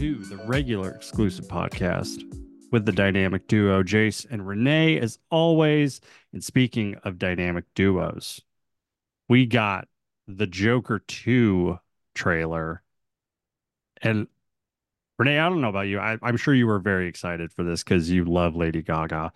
to the regular exclusive podcast with the dynamic duo Jace and Renee, as always. And speaking of dynamic duos, we got the Joker 2 trailer. And Renee, I don't know about you. I'm sure you were very excited for this because you love Lady Gaga.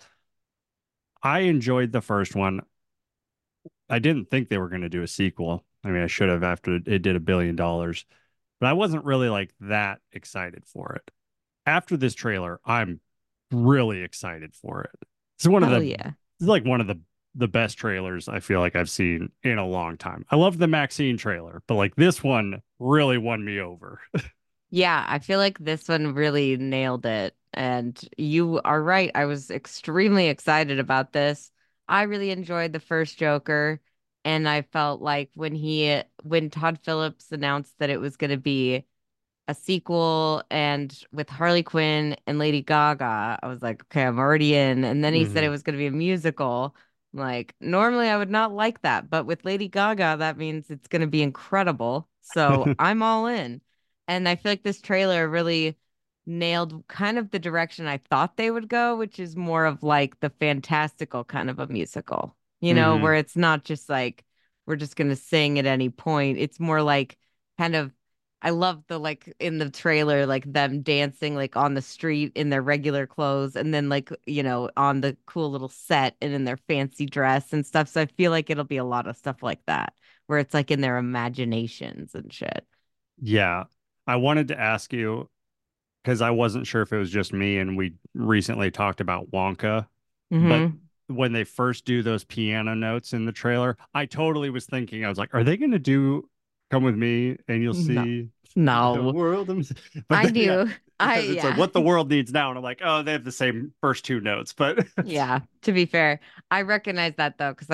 I enjoyed the first one. I didn't think they were going to do a sequel. I mean, I should have after it did $1 billion, but I wasn't really like that excited for it. After this trailer, I'm really excited for it. It's one of Hell the yeah. it's like one of the best trailers I feel like I've seen in a long time. I love the Maxine trailer, but like this one really won me over. Yeah, I feel like this one really nailed it. And you are right. I was extremely excited about this. I really enjoyed the first Joker, and I felt like when Todd Phillips announced that it was going to be a sequel and with Harley Quinn and Lady Gaga, I was like, okay, I'm already in. And then he said it Hmm. was going to be a musical. I'm like, normally I would not like that, but with Lady Gaga, that means it's going to be incredible. So I'm all in. And I feel like this trailer really nailed kind of the direction I thought they would go, which is more of like the fantastical kind of a musical, where Hmm. it's not just like we're just going to sing at any point. It's more like kind of I love the like in the trailer, like them dancing like on the street in their regular clothes and then like, on the cool little set and in their fancy dress and stuff. So I feel like it'll be a lot of stuff like that where it's like in their imaginations and shit. Yeah. I wanted to ask you because I wasn't sure if it was just me and we recently talked about Wonka, but Hmm. when they first do those piano notes in the trailer, I totally was thinking, I was like, are they going to do Come With Me and You'll No, See the no, World? But I then, yeah, knew. because it's like Yeah. what the world needs now. And I'm like, oh, they have the same first two notes, but Yeah, to be fair, I recognize that though, because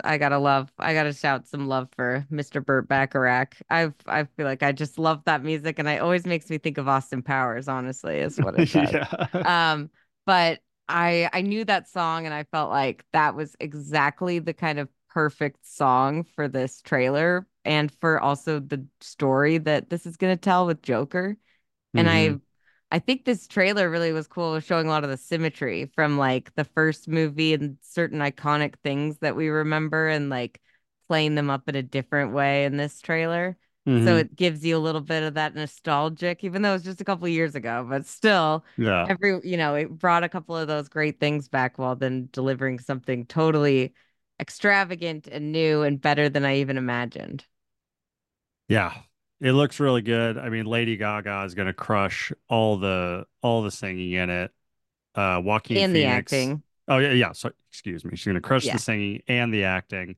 I gotta shout some love for Mr. Burt Bacharach. I feel like I just love that music, and it always makes me think of Austin Powers. Honestly, is what it does. yeah. Um, but I knew that song, and I felt like that was exactly the kind of perfect song for this trailer, and for also the story that this is gonna tell with Joker. And Hmm. I think this trailer really was cool, showing a lot of the symmetry from like the first movie and certain iconic things that we remember and like playing them up in a different way in this trailer. So Hmm. it gives you a little bit of that nostalgic, even though it's just a couple of years ago, but still Yeah. it brought a couple of those great things back while then delivering something totally extravagant and new and better than I even imagined. Yeah. It looks really good. I mean, Lady Gaga is going to crush all the singing in it. Joaquin And the Phoenix. acting. Oh yeah, yeah. So excuse me. She's gonna crush the Yeah. singing and the acting.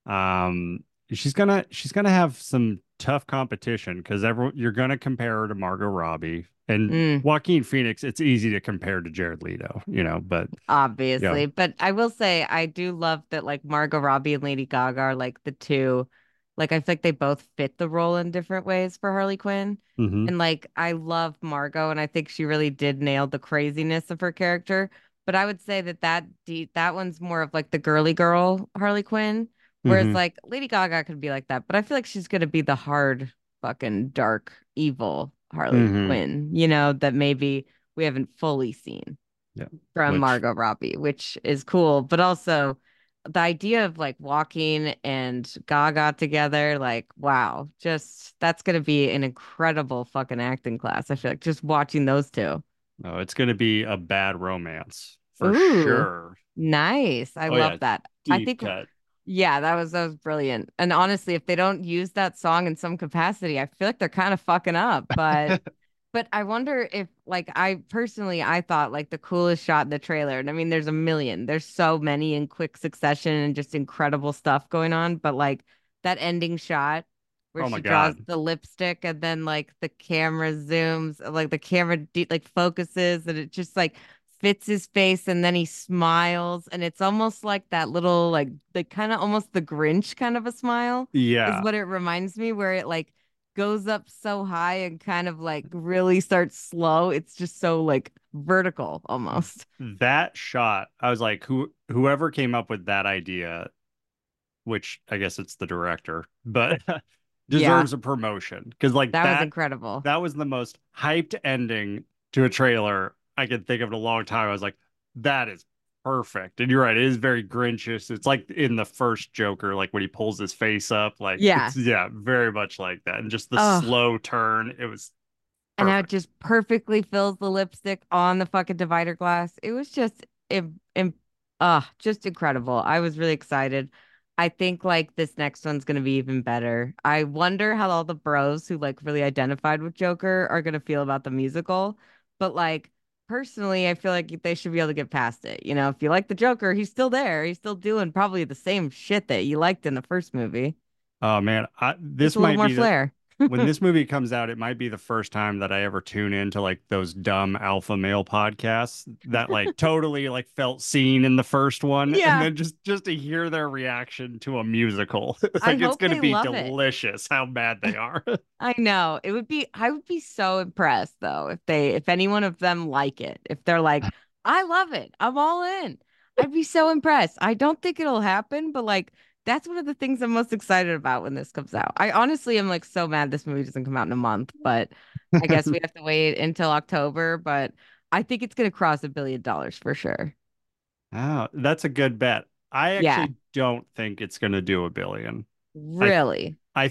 She's gonna have some tough competition because everyone you're gonna compare her to Margot Robbie and Mm. Joaquin Phoenix. It's easy to compare to Jared Leto, but yeah. Obviously. But I will say I do love that like Margot Robbie and Lady Gaga are like the two. Like I feel like they both fit the role in different ways for Harley Quinn. Hmm. And like I love Margot and I think she really did nail the craziness of her character. But I would say that one's more of like the girly girl Harley Quinn. Whereas Hmm. like Lady Gaga could be like that, but I feel like she's gonna be the hard fucking dark evil Harley Hmm. Quinn, that maybe we haven't fully seen Yeah. from Which Margot Robbie, which is cool. But also the idea of like walking and Gaga together, like, wow, just that's gonna be an incredible fucking acting class. I feel like just watching those two. oh, it's gonna be a bad romance for Ooh, sure. nice. I Oh yeah, love that. I deep think cut. yeah, that was brilliant. And honestly, if they don't use that song in some capacity, I feel like they're kind of fucking up. But I wonder if like I thought like the coolest shot in the trailer, and I mean there's a million. There's so many in quick succession and just incredible stuff going on, but like that ending shot where Oh my she draws God. the lipstick and then like the camera zooms, like the camera like focuses and it just like fits his face and then he smiles and it's almost like that little like the kind of almost the Grinch kind of a smile is Yeah. what it reminds me where it like goes up so high and kind of like really starts slow. It's just so like vertical almost. That shot, I was like, whoever came up with that idea, which I guess it's the director, but Yeah, deserves a promotion because like that was incredible. that was the most hyped ending to a trailer I could think of in a long time. I was like, that is perfect. And you're right, it is very Grinchish. It's like in the first Joker, like when he pulls his face up, like Yeah. it's yeah, very much like that. And just the Oh, slow turn, it was and how it perfect. just perfectly fills the lipstick on the fucking divider glass. It was just just incredible. I was really excited. I think like this next one's gonna be even better. I wonder how all the bros who like really identified with Joker are gonna feel about the musical. But like personally, I feel like they should be able to get past it. You know, if you like the Joker, he's still there. He's still doing probably the same shit that you liked in the first movie. Oh man, Just this a little might more be the flair. when this movie comes out, it might be the first time that I ever tune into like those dumb alpha male podcasts that like totally like felt seen in the first one, and Yeah. then just to hear their reaction to a musical, I like it's hope gonna they be love it. delicious how mad they are. I know. I would be so impressed though if any one of them like it. If they're like, I love it. I'm all in. I'd be so impressed. I don't think it'll happen, but like that's one of the things I'm most excited about when this comes out. I honestly am like so mad this movie doesn't come out in a month, but I guess we have to wait until October, but I think it's gonna cross $1 billion for sure. Oh, that's a good bet. I Yeah, actually don't think it's gonna do 1 billion. I really. I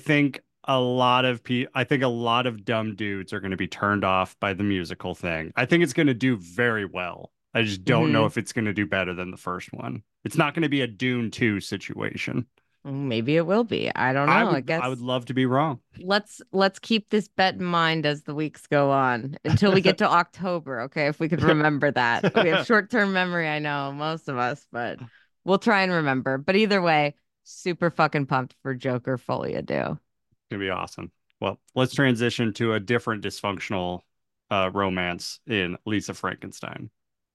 think a lot of dumb dudes are going to be turned off by the musical thing. I think it's going to do very well. I just don't know Hmm. if it's going to do better than the first one. It's not going to be a Dune 2 situation. Maybe it will be. I don't know. I I would guess love to be wrong. let's keep this bet in mind as the weeks go on until we get to October, okay? If we could remember that. We have short-term memory, I know, most of us, but we'll try and remember. But either way, super fucking pumped for Joker Folia do. Gonna be awesome. Well, let's transition to a different dysfunctional romance in Lisa Frankenstein.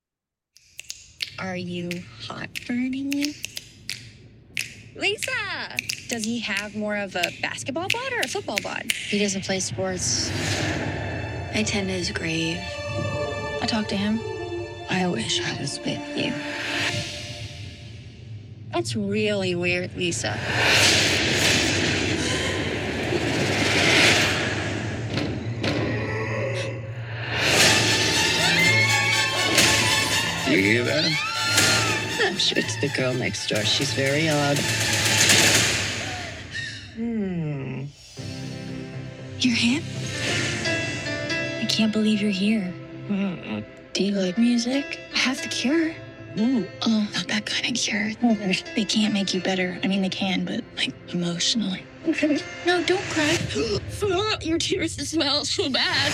Are you hot burning me? Lisa! Does he have more of a basketball bod or a football bod? He doesn't play sports. I tend to his grave. I talk to him. I wish I was with you. That's really weird, Lisa. You hear that? I'm sure it's the girl next door. She's very odd. You're him? I can't believe you're here. Do you like music? I have the cure. Oh, not that kind of cure. They can't make you better. I mean, they can, but like emotionally. No, don't cry. Your tears smell so bad.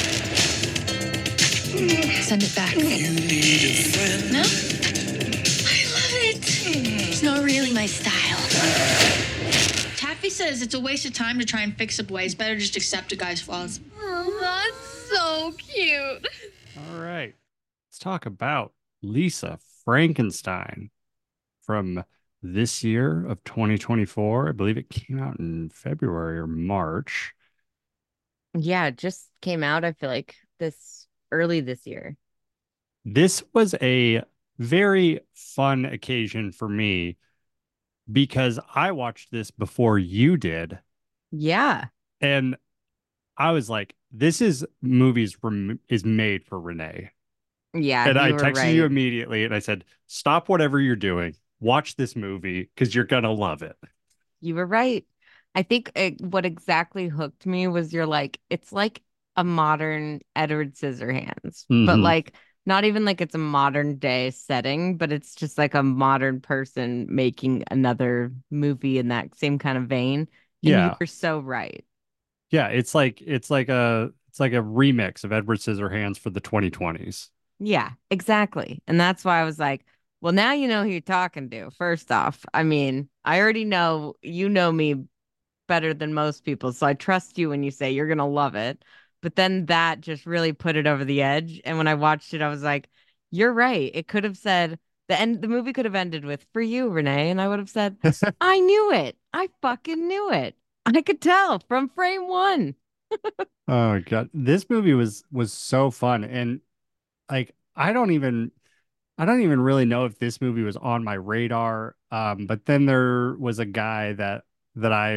Send it back. You need a friend. No? I love it. It's not really my style. Taffy says it's a waste of time to try and fix up ways. Better just accept a guy's flaws. Oh, that's so cute. All right. Let's talk about Lisa Frankenstein from this year of 2024. I believe it came out in February or March. Yeah, it just came out, I feel like this early this year. This was a very fun occasion for me because I watched this before you did. Yeah. And I was like, this is is made for Renee. Yeah, And I you were texted you right. immediately and I said, stop whatever you're doing. Watch this movie because you're gonna love it. You were right. I think what exactly hooked me was you're like, it's like a modern Edward Scissorhands, but Hmm. like not even like it's a modern day setting, but it's just like a modern person making another movie in that same kind of vein. And you Yeah. were so right. Yeah. It's like a remix of Edward Scissorhands for the 2020s. Yeah, exactly. And that's why I was like, well, now you know who you're talking to. First off, I mean, I already know you know me better than most people. So I trust you when you say you're gonna love it. But then that just really put it over the edge. And when I watched it, I was like, you're right. It could have said the movie could have ended with for you, Renee. And I would have said, I knew it. I fucking knew it. I could tell from frame one. Oh God. This movie was so fun. And like I don't even really know if this movie was on my radar. But then there was a guy that I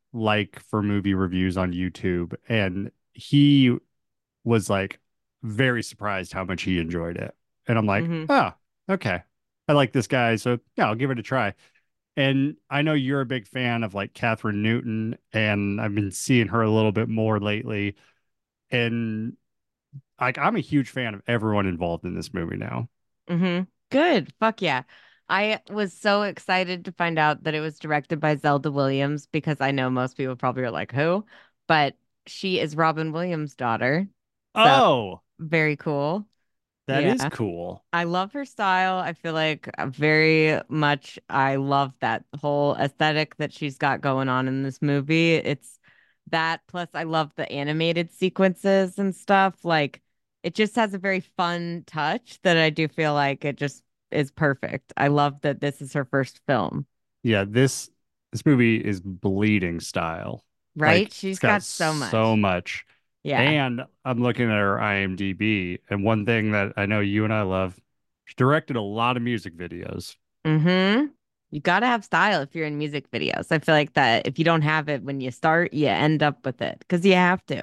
like for movie reviews on YouTube, and he was like very surprised how much he enjoyed it. And I'm like, Hmm. oh, okay. I like this guy, so yeah, I'll give it a try. And I know you're a big fan of like Catherine Newton, and I've been seeing her a little bit more lately. And like I'm a huge fan of everyone involved in this movie now. Hmm. Good. Fuck yeah. I was so excited to find out that it was directed by Zelda Williams because I know most people probably are like, who? But she is Robin Williams' daughter. So Oh, very cool. that is Yeah. cool. I love her style. I feel like very much I love that whole aesthetic that she's got going on in this movie. It's that plus I love the animated sequences and stuff. Like it just has a very fun touch that I do feel like it just is perfect. I love that this is her first film, Yeah, this movie is bleeding style. right? Like it's She's got got so so much. much. Yeah. And I'm looking at her IMDb, and one thing that I know you and I love, she directed a lot of music videos. Mm-hmm. You gotta have style if you're in music videos. I feel like that if you don't have it when you start, you end up with it because you have to.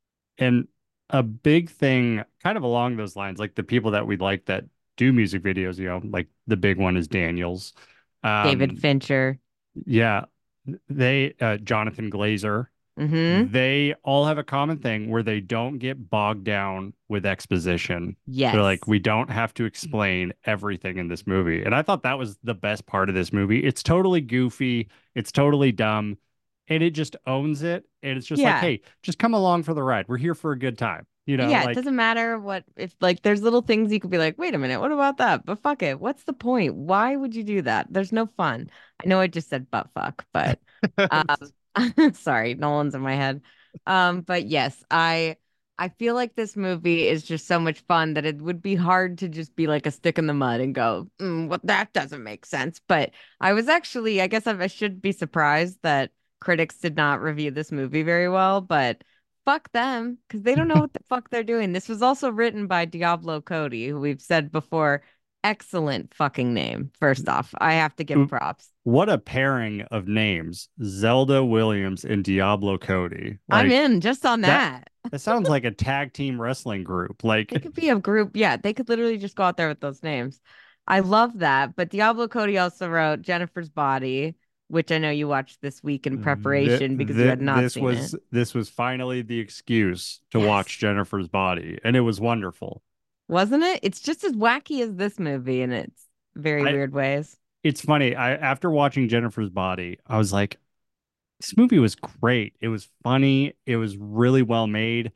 And a big thing, kind of along those lines, like the people that we like that do music videos, like the big one is Daniels. David Um, Fincher. yeah, they, Jonathan Glazer, Mm-hmm. they all have a common thing where they don't get bogged down with exposition. They're like, Yes. we don't have to explain everything in this movie. And I thought that was the best part of this movie. It's totally goofy, it's totally dumb, and it just owns it. And it's just like, Yeah. hey, just come along for the ride. We're here for a good time. Yeah, it Like doesn't matter what if like there's little things you could be like, wait a minute, what about that? But fuck it. What's the point? Why would you do that? There's no fun. I know I just said butt fuck, but um sorry, Nolan's in my head. But yes, I feel like this movie is just so much fun that it would be hard to just be like a stick in the mud and go, well, that doesn't make sense. But I was actually, I guess I should be surprised that critics did not review this movie very well, but fuck them because they don't know what the fuck they're doing. This was also written by Diablo Cody, who we've said before, excellent fucking name. First off, I have to give props. what a pairing of names, Zelda Williams and Diablo Cody. I'm Like in just on that that. that sounds like a tag team wrestling group. Like They could be a group. Yeah, they could literally just go out there with those names. I love that. But Diablo Cody also wrote Jennifer's Body, which I know you watched this week in preparation because you had not seen it. this was finally the excuse to Yes. watch Jennifer's Body, and it was wonderful. Wasn't it? It's just as wacky as this movie in its very I weird ways. It's funny. I After watching Jennifer's Body, I was like, this movie was great. It was funny. It was really well made.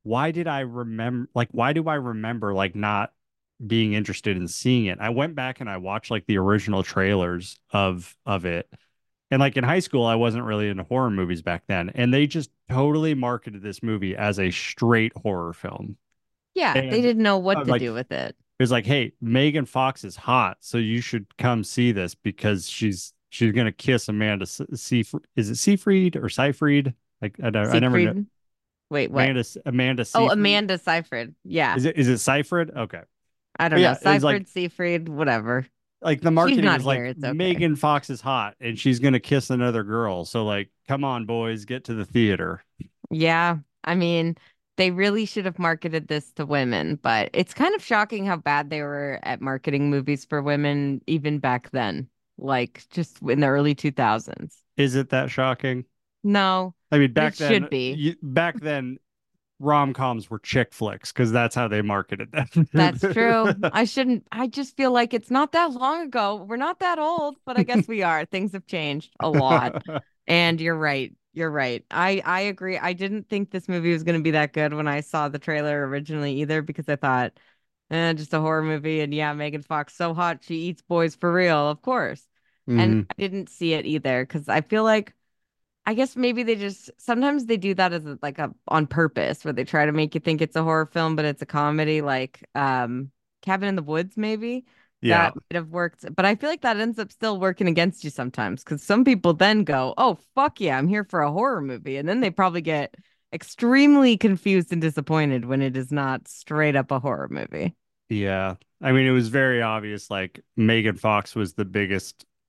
Why do I remember like not being interested in seeing it? I went back and I watched like the original trailers of it. And like in high school, I wasn't really into horror movies back then. And they just totally marketed this movie as a straight horror film. Yeah, they And didn't know I what was to like, do with it. it was like, hey, Megan Fox is hot, so you should come see this because she's gonna kiss Amanda Seyfried. Is it Seyfried or Seyfried? Like I never know. Siegfried. Wait, what? Amanda Oh, Seyfried. Amanda Seyfried. Yeah. Is it Seyfried? Okay. I But don't know. yeah, it's Seyfried, Seyfried, whatever. like the She's marketing not was here. like It's okay. Megan Fox is hot and she's gonna kiss another girl. So like, come on, boys, get to the theater. Yeah. I mean, they really should have marketed this to women, but it's kind of shocking how bad they were at marketing movies for women even back then, like just in the early 2000s. Is it that shocking? No, I mean, but it should be. back then, rom-coms were chick flicks because that's how they marketed That's true. them. I just feel like it's not that long ago. We're not that old, but I guess we are. Things have changed a lot. And you're right. You're right. I agree. I didn't think this movie was going to be that good when I saw the trailer originally either because I thought, just a horror movie. And yeah, Megan Fox so hot she eats boys for real, of course. And Mhm. I didn't see it either because I feel like I guess maybe they just sometimes they do that as like a on purpose where they try to make you think it's a horror film, but it's a comedy like Cabin in the Woods, maybe. Yeah. That might have worked. But I feel like that ends up still working against you sometimes because some people then go, oh, fuck yeah, I'm here for a horror movie. And then they probably get extremely confused and disappointed when it is not straight up a horror movie. Yeah. I mean, it was very obvious like Megan Fox was the biggest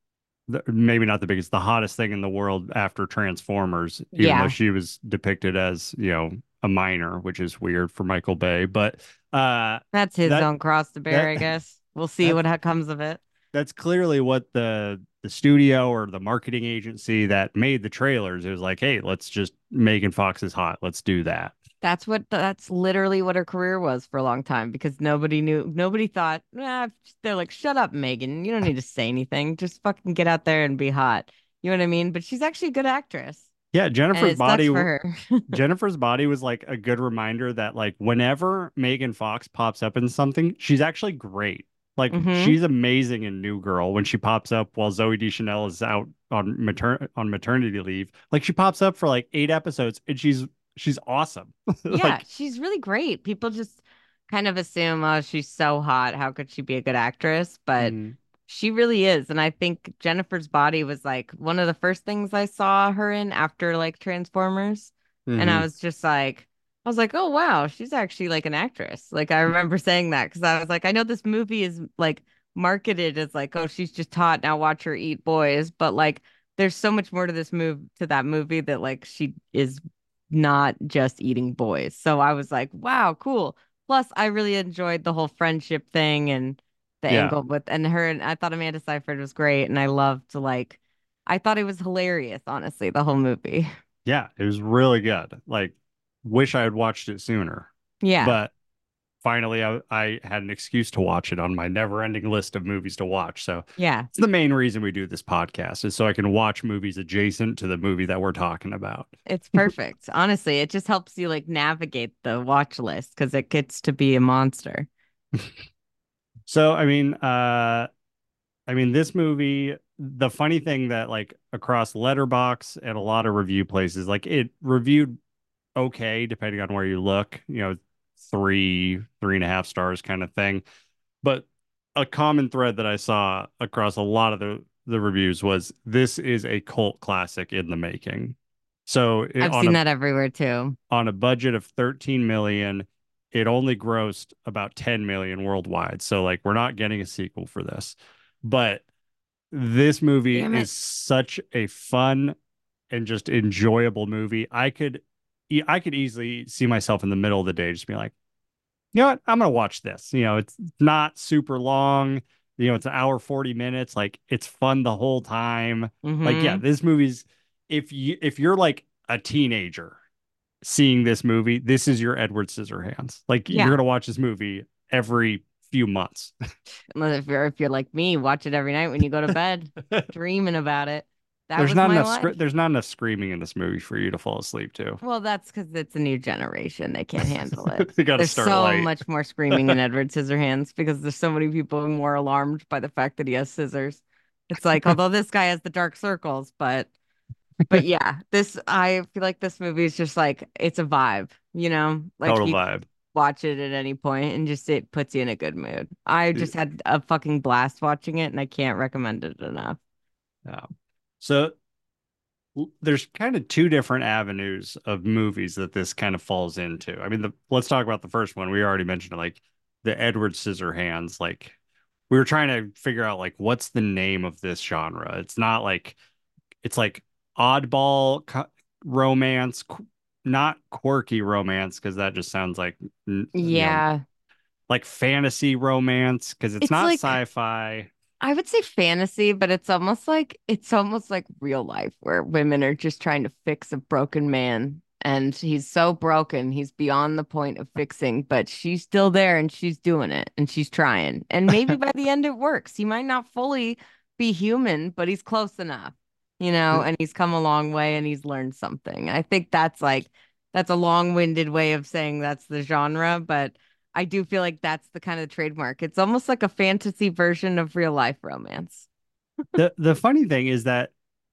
maybe not the biggest, the hottest thing in the world after Transformers, even though Yeah, she was depicted as, a minor, which is weird for Michael Bay. But that's his that own cross to bear, that I guess. We'll see that's what comes of it. that's clearly what the studio or the marketing agency that made the trailers is like, hey, let's just Megan Fox is hot. Let's do that. That's literally what her career was for a long time because nobody thought, they're like, shut up, Megan. You don't need to say anything. Just fucking get out there and be hot. You know what I mean? But she's actually a good actress Yeah, and it sucks for her. Jennifer's Body was like a good reminder that like whenever Megan Fox pops up in something, she's actually great. Like Hmm. she's amazing in New Girl when she pops up while Zoe Deschanel is out on maternity leave. Like she pops up for like 8 episodes and she's awesome. Yeah, Like she's really great. People just kind of assume, oh, she's so hot. How could she be a good actress? But mm, she really is. And I think Jennifer's Body was like one of the first things I saw her in after like Transformers. And hmm I was like, oh, wow, she's actually like an actress. Like I remember saying that because I was like, I know this movie is like marketed as like, oh, she's just hot. Now watch her eat boys. But like, there's so much more to that movie that like she is not just eating boys. So I was like, wow, cool. Plus, I really enjoyed the whole friendship thing and the yeah. angle with and her. And I thought Amanda Seyfried was great. And I loved like, I thought it was hilarious, honestly, the whole movie. Yeah, it was really good. Like wish I had watched it sooner. Yeah. But finally I had an excuse to watch it on my never-ending list of movies to watch. So Yeah. it's the main reason we do this podcast is so I can watch movies adjacent to the movie that we're talking about. It's perfect. Honestly, it just helps you like navigate the watch list because it gets to be a monster. So I mean this movie, the funny thing that like across Letterbox and a lot of review places, like it reviewed okay depending on where you look, 3.5 stars kind of thing. But a common thread that I saw across a lot of the reviews was this is a cult classic in the making. So I've seen that everywhere too. on a budget of 13 million, it only grossed about 10 million worldwide. So like we're not getting a sequel for this. But this movie Damn it. is such a fun and just enjoyable movie. I could easily see myself in the middle of the day just being like, you know what? I'm gonna watch this. It's not super long. It's an hour 40 minutes. Like it's fun the whole time. Like, yeah, Mm-hmm. this movie's if you're like a teenager seeing this movie, this is your Edward Scissorhands. Like you're Yeah. gonna watch this movie every few months. Unless if you're like me, watch it every night when you go to bed, dreaming about it. That There's was not my enough life. there's not enough screaming in this movie for you to fall asleep to. Well, that's because it's a new generation. They can't handle it. You got to There's start so light. much more screaming in Edward Scissorhands because there's so many people more alarmed by the fact that he has scissors. It's like, although this guy has the dark circles, but yeah, this I feel like this movie is just like it's a vibe, like Total you vibe. watch it at any point and just it puts you in a good mood. I just had a fucking blast watching it and I can't recommend it enough. Yeah. So there's kind of two different avenues of movies that this kind of falls into. I mean, let's talk about the first one. We already mentioned it, like the Edward Scissorhands. Like we were trying to figure out like what's the name of this genre. It's like oddball romance, not quirky romance because that just sounds like Yeah. like fantasy romance because it's It's not like sci-fi. I would say fantasy, but it's almost like real life where women are just trying to fix a broken man and he's so broken, he's beyond the point of fixing, but she's still there and she's doing it and she's trying. And maybe by the end it works. He might not fully be human, but he's close enough, and he's come a long way and he's learned something. I think that's a long-winded way of saying that's the genre, but I do feel like that's the kind of trademark. It's almost like a fantasy version of real life romance. The funny thing is that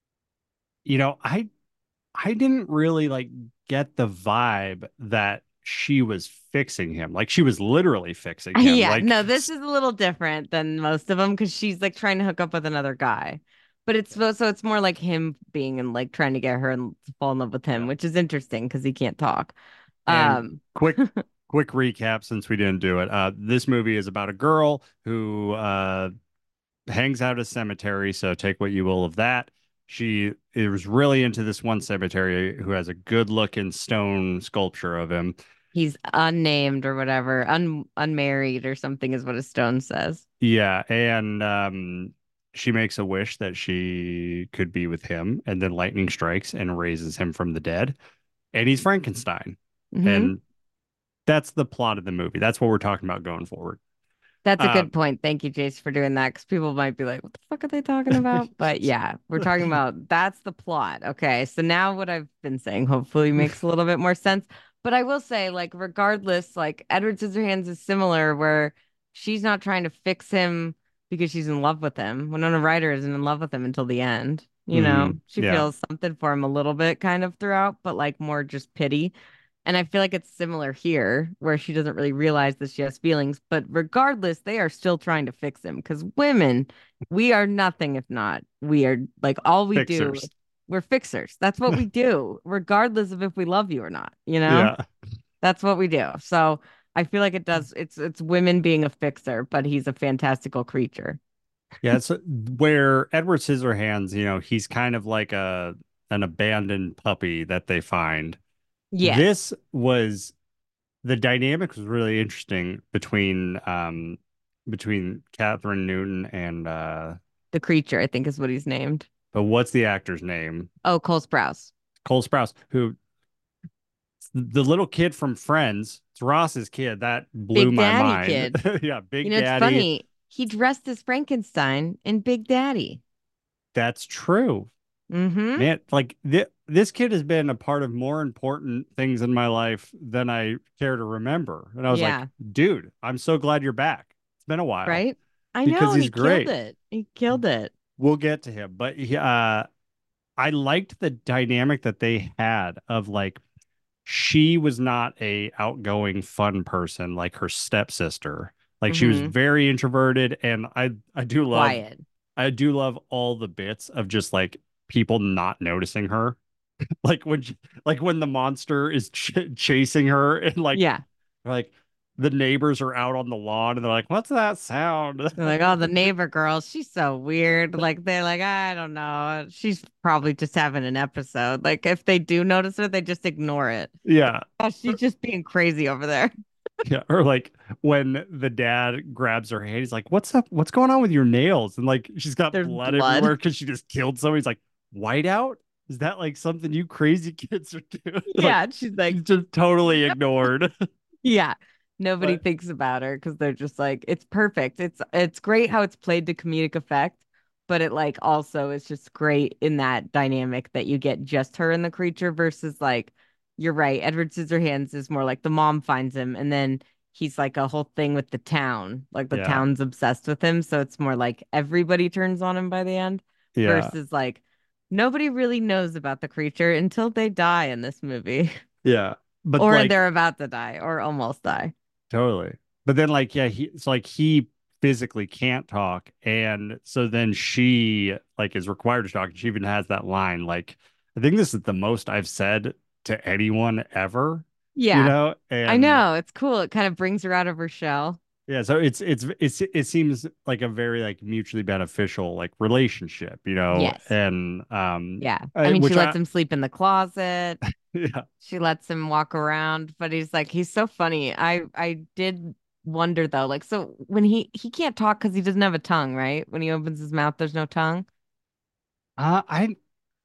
you know I I didn't really like get the vibe that she was fixing him. Like she was literally fixing him. Yeah, Like no, this is a little different than most of them because she's like trying to hook up with another guy. But it's more like him being and like trying to get her and fall in love with him, yeah. which is interesting because he can't talk. And Um, quick recap since we didn't do it. This movie is about a girl who hangs out at a cemetery, so take what you will of that. She is really into this one cemetery who has a good looking stone sculpture of him. He's unnamed or whatever, unmarried or something is what his stone says. Yeah, and she makes a wish that she could be with him, and then lightning strikes and raises him from the dead, and he's Frankenstein. Hmm. And that's the plot of the movie. That's what we're talking about going forward. That's a Uh, good point. Thank you, Jace, for doing that. Because people might be like, what the fuck are they talking about? But yeah, we're talking about that's the plot. Okay. So now what I've been saying hopefully makes a little bit more sense. But I will say, like, regardless, like Edward Scissorhands is similar where she's not trying to fix him because she's in love with him. Winona Ryder isn't in love with him until the end. She yeah, feels something for him a little bit kind of throughout, but like more just pity. And I feel like it's similar here, where she doesn't really realize that she has feelings. But regardless, they are still trying to fix him because women, we are nothing if not. We are like all we do, fixers. we're fixers. That's what we do, regardless of if we love you or not, you know? Yeah. That's what we do. So I feel like it's women being a fixer, but he's a fantastical creature. Yeah, it's where Edward Scissorhands, he's kind of like an abandoned puppy that they find. Yes. This was the dynamic was really interesting between Catherine Newton and The creature, I think is what he's named. but what's the actor's name? Oh, Cole Sprouse. Cole Sprouse, who the little kid from Friends, it's Ross's kid, that blew Big my Daddy mind. kid. Yeah, Big It's Daddy. funny. He dressed as Frankenstein in Big Daddy. That's true. Mm-hmm. Man, like this kid has been a part of more important things in my life than I care to remember. And I was like, Yeah, dude, I'm so glad you're back. It's been a while right? I because know, he's he killed great. it. He killed it. We'll get to him, but I liked the dynamic that they had of like she was not a outgoing fun person like her stepsister. Like she was Mm-hmm. very introverted, and Quiet. I do love all the bits of just like people not noticing her. Like like when the monster is chasing her and Yeah. like the neighbors are out on the lawn and they're like, "What's that sound?" They're like, oh, the neighbor girl, she's so weird. Like they're like, I don't know. She's probably just having an episode. Like if they do notice her, they just ignore it. Yeah. Oh, she's just being crazy over there. Yeah, or like when the dad grabs her hand, he's like, "What's up? What's going on with your nails?" And like she's got There's blood blood. everywhere because she just killed somebody. He's like, "Whiteout? Is that like something you crazy kids are doing?" Like Yeah. She's like, she's just totally ignored. yeah. Nobody But thinks about her because they're just like, it's perfect. It's great how it's played to comedic effect, but it like also is just great in that dynamic that you get just her and the creature versus like you're right. Edward Scissorhands is more like the mom finds him and then he's like a whole thing with the town. Like the yeah, town's obsessed with him. So it's more like everybody turns on him by the end yeah, versus like nobody really knows about the creature until they die in this movie. yeah. But Or like they're about to die or almost die. totally. But then like yeah, it's like he physically can't talk, and so then she like is required to talk, and she even has that line like, I think this is the most I've said to anyone ever, Yeah, I and know. It's cool. It kind of brings her out of her shell. yeah, so it seems like a very like mutually beneficial like relationship, Yes. and Yeah. I mean, she which lets I him sleep in the closet. yeah. She lets him walk around, but he's so funny. I did wonder though, like so when he can't talk because he doesn't have a tongue, right? When he opens his mouth, there's no tongue. uh, I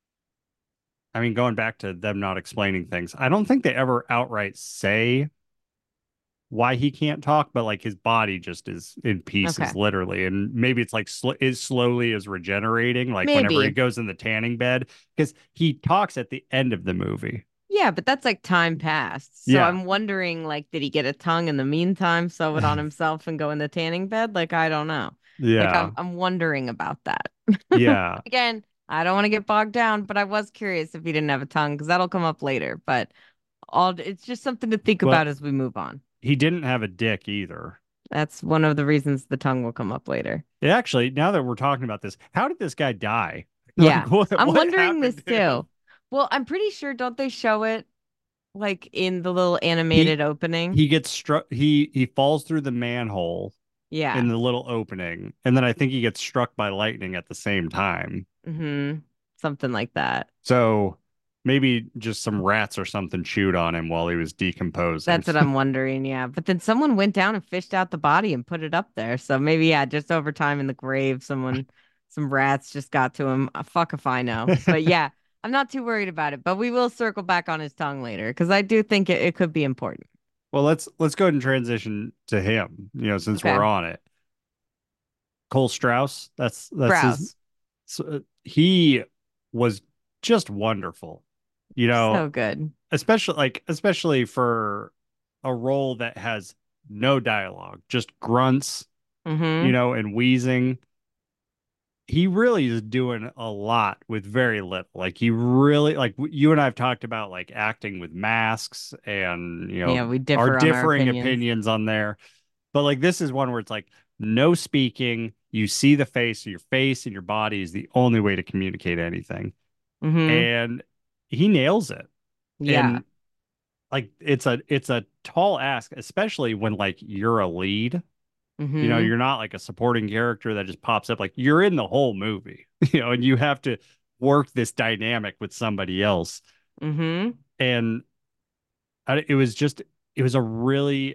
I mean, going back to them not explaining things, I don't think they ever outright say why he can't talk, but like his body just is in Okay. pieces, literally. And maybe it's like is slowly is regenerating, like whenever he Maybe. goes in the tanning bed, because he talks at the end of the movie. Yeah, but that's like time passed. So Yeah. I'm wondering, like, did he get a tongue in the meantime, sew it on himself and go in the tanning bed? Like, I don't know. Like Yeah. I'm wondering about that. Yeah. Again, I don't want to get bogged down, but I was curious if he didn't have a tongue because that'll come up later. But all it's just something to think But about as we move on. he didn't have a dick either. That's one of the reasons the tongue will come up later. Actually, now that we're talking about this, how did this guy die? Like Yeah. what I'm wondering this happened to him? too. Well, I'm pretty sure don't they show it like in the little He animated opening? he gets struck he falls through the manhole Yeah. in the little opening, and then I think he gets struck by lightning at the same time. Something like that. So maybe just some rats or something chewed on him while he was decomposing. That's what I'm wondering. Yeah. But then someone went down and fished out the body and put it up there. So maybe, yeah, just over time in the grave, some rats just got to him. Fuck if I know. But yeah, I'm not too worried about it. But we will circle back on his tongue later because I do think it could be important. Well, let's go ahead and transition to him, since Okay. we're on it. Cole Strauss, that's his. Browse. So, he was just wonderful, So good. especially for a role that has no dialogue, just grunts, Mm-hmm. and wheezing. He really is doing a lot with very little. Like he really, like you and I have talked about, like acting with masks and Yeah, we our differ on our differing opinions. opinions on there. But like this is one where it's like no speaking. You see the face, so your face and your body is the only way to communicate anything. Mm-hmm. And he nails it. Yeah. And like it's a tall ask, especially when like you're a lead. Mm-hmm. You're not like a supporting character that just pops up. Like you're in the whole movie, and you have to work this dynamic with somebody else. Mm-hmm. And it was just, it was a really,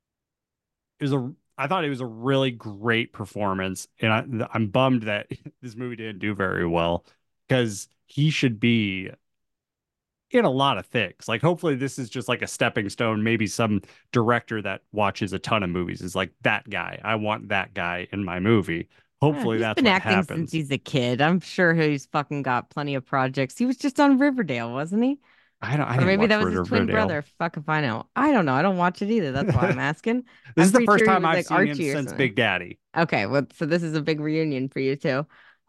it was a, I thought it was a really great performance. And I'm bummed that this movie didn't do very well because he should be in a lot of things. Like, hopefully, this is just like a stepping stone. Maybe some director that watches a ton of movies is like, that guy. I want that guy in my movie. Hopefully, He's that's been what acting since happens. he's a kid. I'm sure he's fucking got plenty of projects. He was just on Riverdale, wasn't he? I Or didn't maybe watch that was his twin Riverdale. brother. Fuck if I know. I don't know. I don't watch it either. That's why I'm asking. This I'm is the pretty first sure he time was I've like seen him Archie or since something. Big Daddy. Okay, well, so this is a big reunion for you too.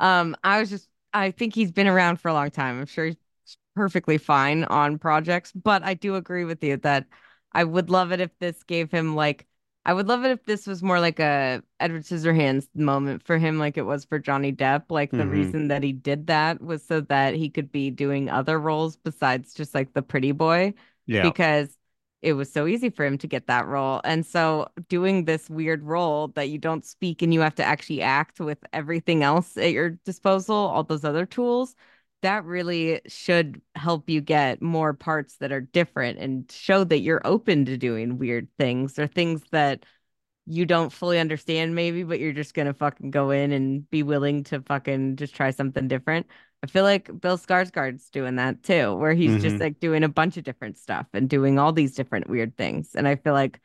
I think he's been around for a long time. I'm sure he's perfectly fine on projects, but I do agree with you that I would love it if this gave him like, I would love it if this was more like a Edward Scissorhands moment for him, like it was for Johnny Depp. Like the Hmm. reason that he did that was so that he could be doing other roles besides just like the pretty boy, Yeah. because it was so easy for him to get that role. And so doing this weird role that you don't speak and you have to actually act with everything else at your disposal, all those other tools, that really should help you get more parts that are different and show that you're open to doing weird things or things that you don't fully understand maybe, but you're just gonna fucking go in and be willing to fucking just try something different. I feel like Bill Skarsgård's doing that too, where he's just Hmm. like doing a bunch of different stuff and doing all these different weird things. And I feel like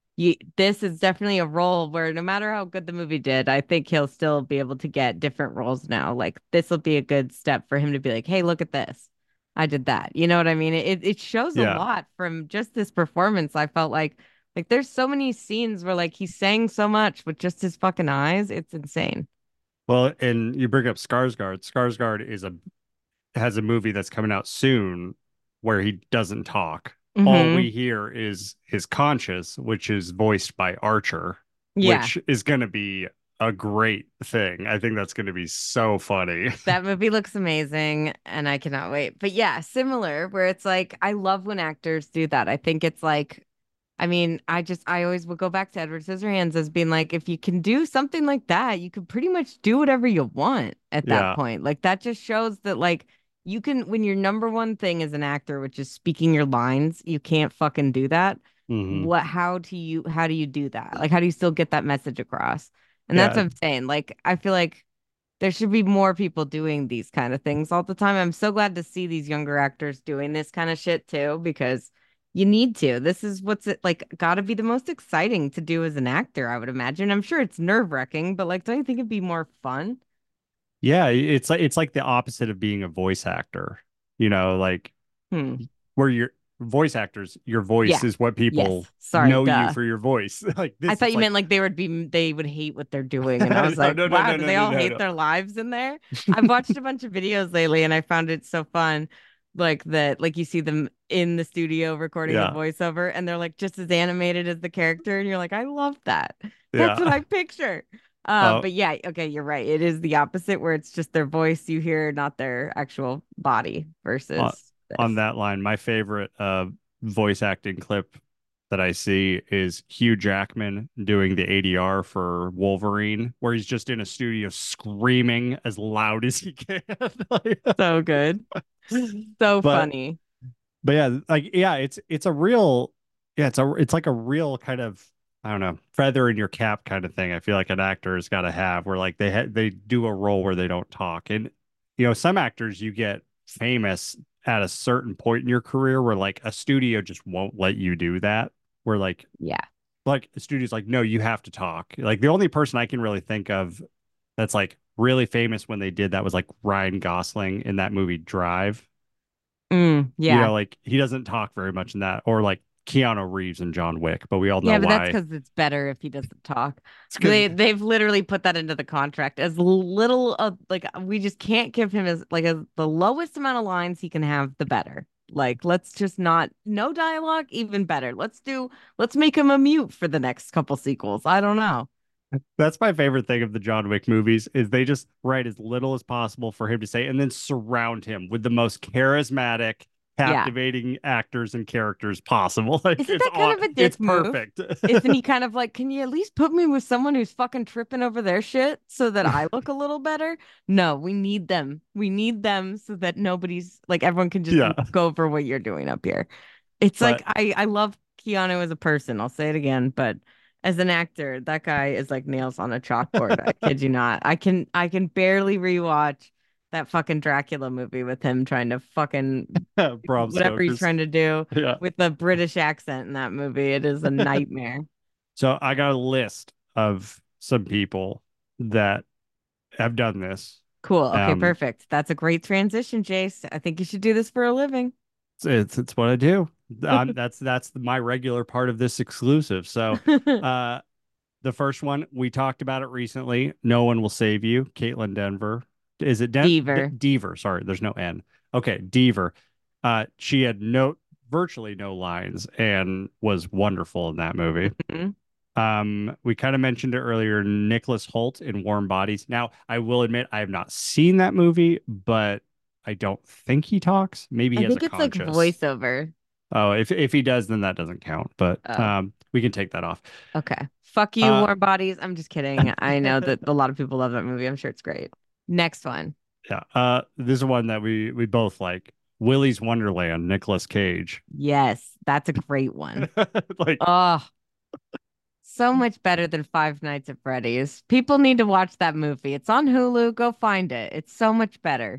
this is definitely a role where no matter how good the movie did, I think he'll still be able to get different roles now. Like this will be a good step for him to be like, hey, look at this. I did that. You know what I mean? It shows a Yeah. lot from just this performance. I felt like there's so many scenes where like he's saying so much with just his fucking eyes. It's insane. Well, and you bring up Skarsgård. Skarsgård has a movie that's coming out soon where he doesn't talk. All Hmm. we hear is his conscious, which is voiced by Archer, Yeah. which is going to be a great thing. I think that's going to be so funny. That movie looks amazing and I cannot wait. But yeah, similar where it's like I love when actors do that. I think it's like I mean, I always will go back to Edward Scissorhands as being like, if you can do something like that, you could pretty much do whatever you want at that Yeah. point. Like that just shows that like you can, when your number one thing as an actor, which is speaking your lines, you can't fucking do that. Hmm. How do you do that? Like, how do you still get that message across? And that's Yeah. what I'm saying. Like, I feel like there should be more people doing these kind of things all the time. I'm so glad to see these younger actors doing this kind of shit too, because you need to. This is what's it like got to be the most exciting to do as an actor, I would imagine. I'm sure it's nerve-wracking, but like, don't you think it'd be more fun? Yeah. It's like the opposite of being a voice actor, like Hmm. where your voice actors, your voice Yeah. is what Yes. people Sorry. know you Duh. for your voice. Like I this, thought it's you like, meant like they would hate what they're doing. And I was no, like, no, no, wow, no, do no, they no, all no, hate no. their lives in there? I've watched a bunch of videos lately and I found it so fun. Like that, like you see them in the studio recording the Yeah. voiceover and they're like just as animated as the character. And you're like, I love that. That's what Yeah. I picture. Uh, But yeah, okay, you're right. It is the opposite where it's just their voice you hear, not their actual body on, versus on this. that line, my favorite voice acting clip that I see is Hugh Jackman doing the ADR for Wolverine, where he's just in a studio screaming as loud as he can. So good. So But funny. but yeah, like yeah, it's a real yeah, it's like a real kind of I don't know, feather in your cap kind of thing. I feel like an actor has got to have where like they do a role where they don't talk. And some actors you get famous at a certain point in your career where like a studio just won't let you do that. Where Yeah. like the studio's like, no, you have to talk. Like the only person I can really think of that's like really famous when they did that was like Ryan Gosling in that movie Drive. Yeah. Like he doesn't talk very much in that, or like Keanu Reeves and John Wick, but we all know Yeah, but that's why. because it's better if he doesn't talk. It's because They've literally put that into the contract as little of like we just can't give him as the lowest amount of lines he can have, the better. Like let's just not no dialogue, even better. Let's make him a mute for the next couple sequels. I don't know. that's my favorite thing of the John Wick movies is they just write as little as possible for him to say and then surround him with the most charismatic, Yeah. captivating actors and characters possible. Like Isn't that kind of a it's dick move? perfect. Isn't he kind of like, can you at least put me with someone who's fucking tripping over their shit so that I look a little better? No, we need them. We need them so that nobody's like everyone can just Yeah. look over what you're doing up here. It's like But I love Keanu as a person. I'll say it again, but as an actor, that guy is like nails on a chalkboard. I kid you not. I can barely rewatch that fucking Dracula movie with him trying to fucking Bram whatever he's Stoker's. trying to do Yeah. with the British accent in that movie. It is a nightmare. So I got a list of some people that have done this. Cool. Okay, Um, perfect. That's a great transition, Jace. I think you should do this for a living. it's what I do. That's my regular part of this exclusive. So, uh, the first one we talked about it recently. No one will save you. Caitlin Denver. Is it Deaver. Deaver? Sorry, there's no N. Okay, Deaver. She had virtually no lines and was wonderful in that movie. Mhm. We kind of mentioned it earlier, Nicholas Hoult in Warm Bodies. Now, I will admit I have not seen that movie, but I don't think he talks. Maybe I he has a think it's like conscious. voiceover. Oh, if he does, then that doesn't count. But Oh, we can take that off. okay. Fuck you, Uh, Warm Bodies. I'm just kidding. I know that a lot of people love that movie. I'm sure it's great. Next one. yeah. This is one that we both like. Willy's Wonderland, Nicolas Cage. Yes, that's a great one. Like Oh, so much better than Five Nights at Freddy's. People need to watch that movie. It's on Hulu. Go find it. It's so much better.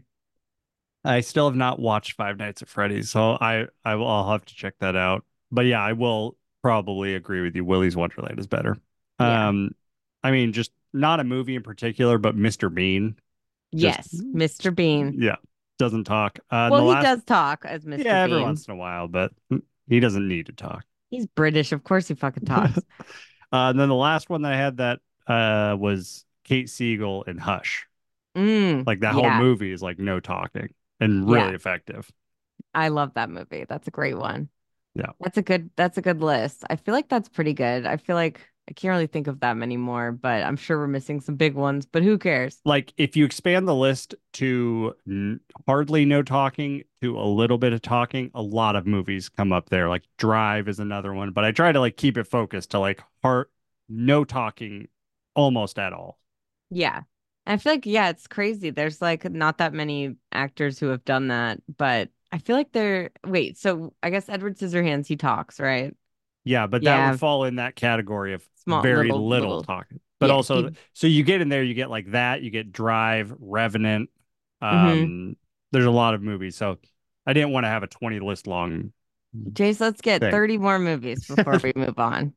I still have not watched Five Nights at Freddy's, so I'll have to check that out. But yeah, I will probably agree with you. Willy's Wonderland is better. Yeah. Um, I mean, just not a movie in particular, but Mr. Bean just Yes, Mr. Bean. yeah doesn't talk. And Well, the he last does talk as Mr. yeah every Bean. once in a while, but he doesn't need to talk. He's British. Of course he fucking talks. And then the last one that I had that was Kate Siegel in Hush. Like that whole Yeah. movie is like no talking and really Yeah. effective. I love that movie. That's a great one. Yeah. That's a good list. I feel like that's pretty good. I feel like I can't really think of that many more, but I'm sure we're missing some big ones, but who cares? Like if you expand the list to hardly no talking to a little bit of talking, a lot of movies come up there. Like Drive is another one, but I try to like keep it focused to like hard no talking almost at all. Yeah. I feel like, yeah, it's crazy. There's like not that many actors who have done that, but I feel like wait, so I guess Edward Scissorhands, he talks, right? Yeah, but that Yeah. would fall in that category of Small, very little. talking. But Yeah. also, so you get in there, you get like that, you get Drive, Revenant. Mhm. There's a lot of movies, so I didn't want to have a 20 list long Jace, let's get thing. 30 more movies before we move on.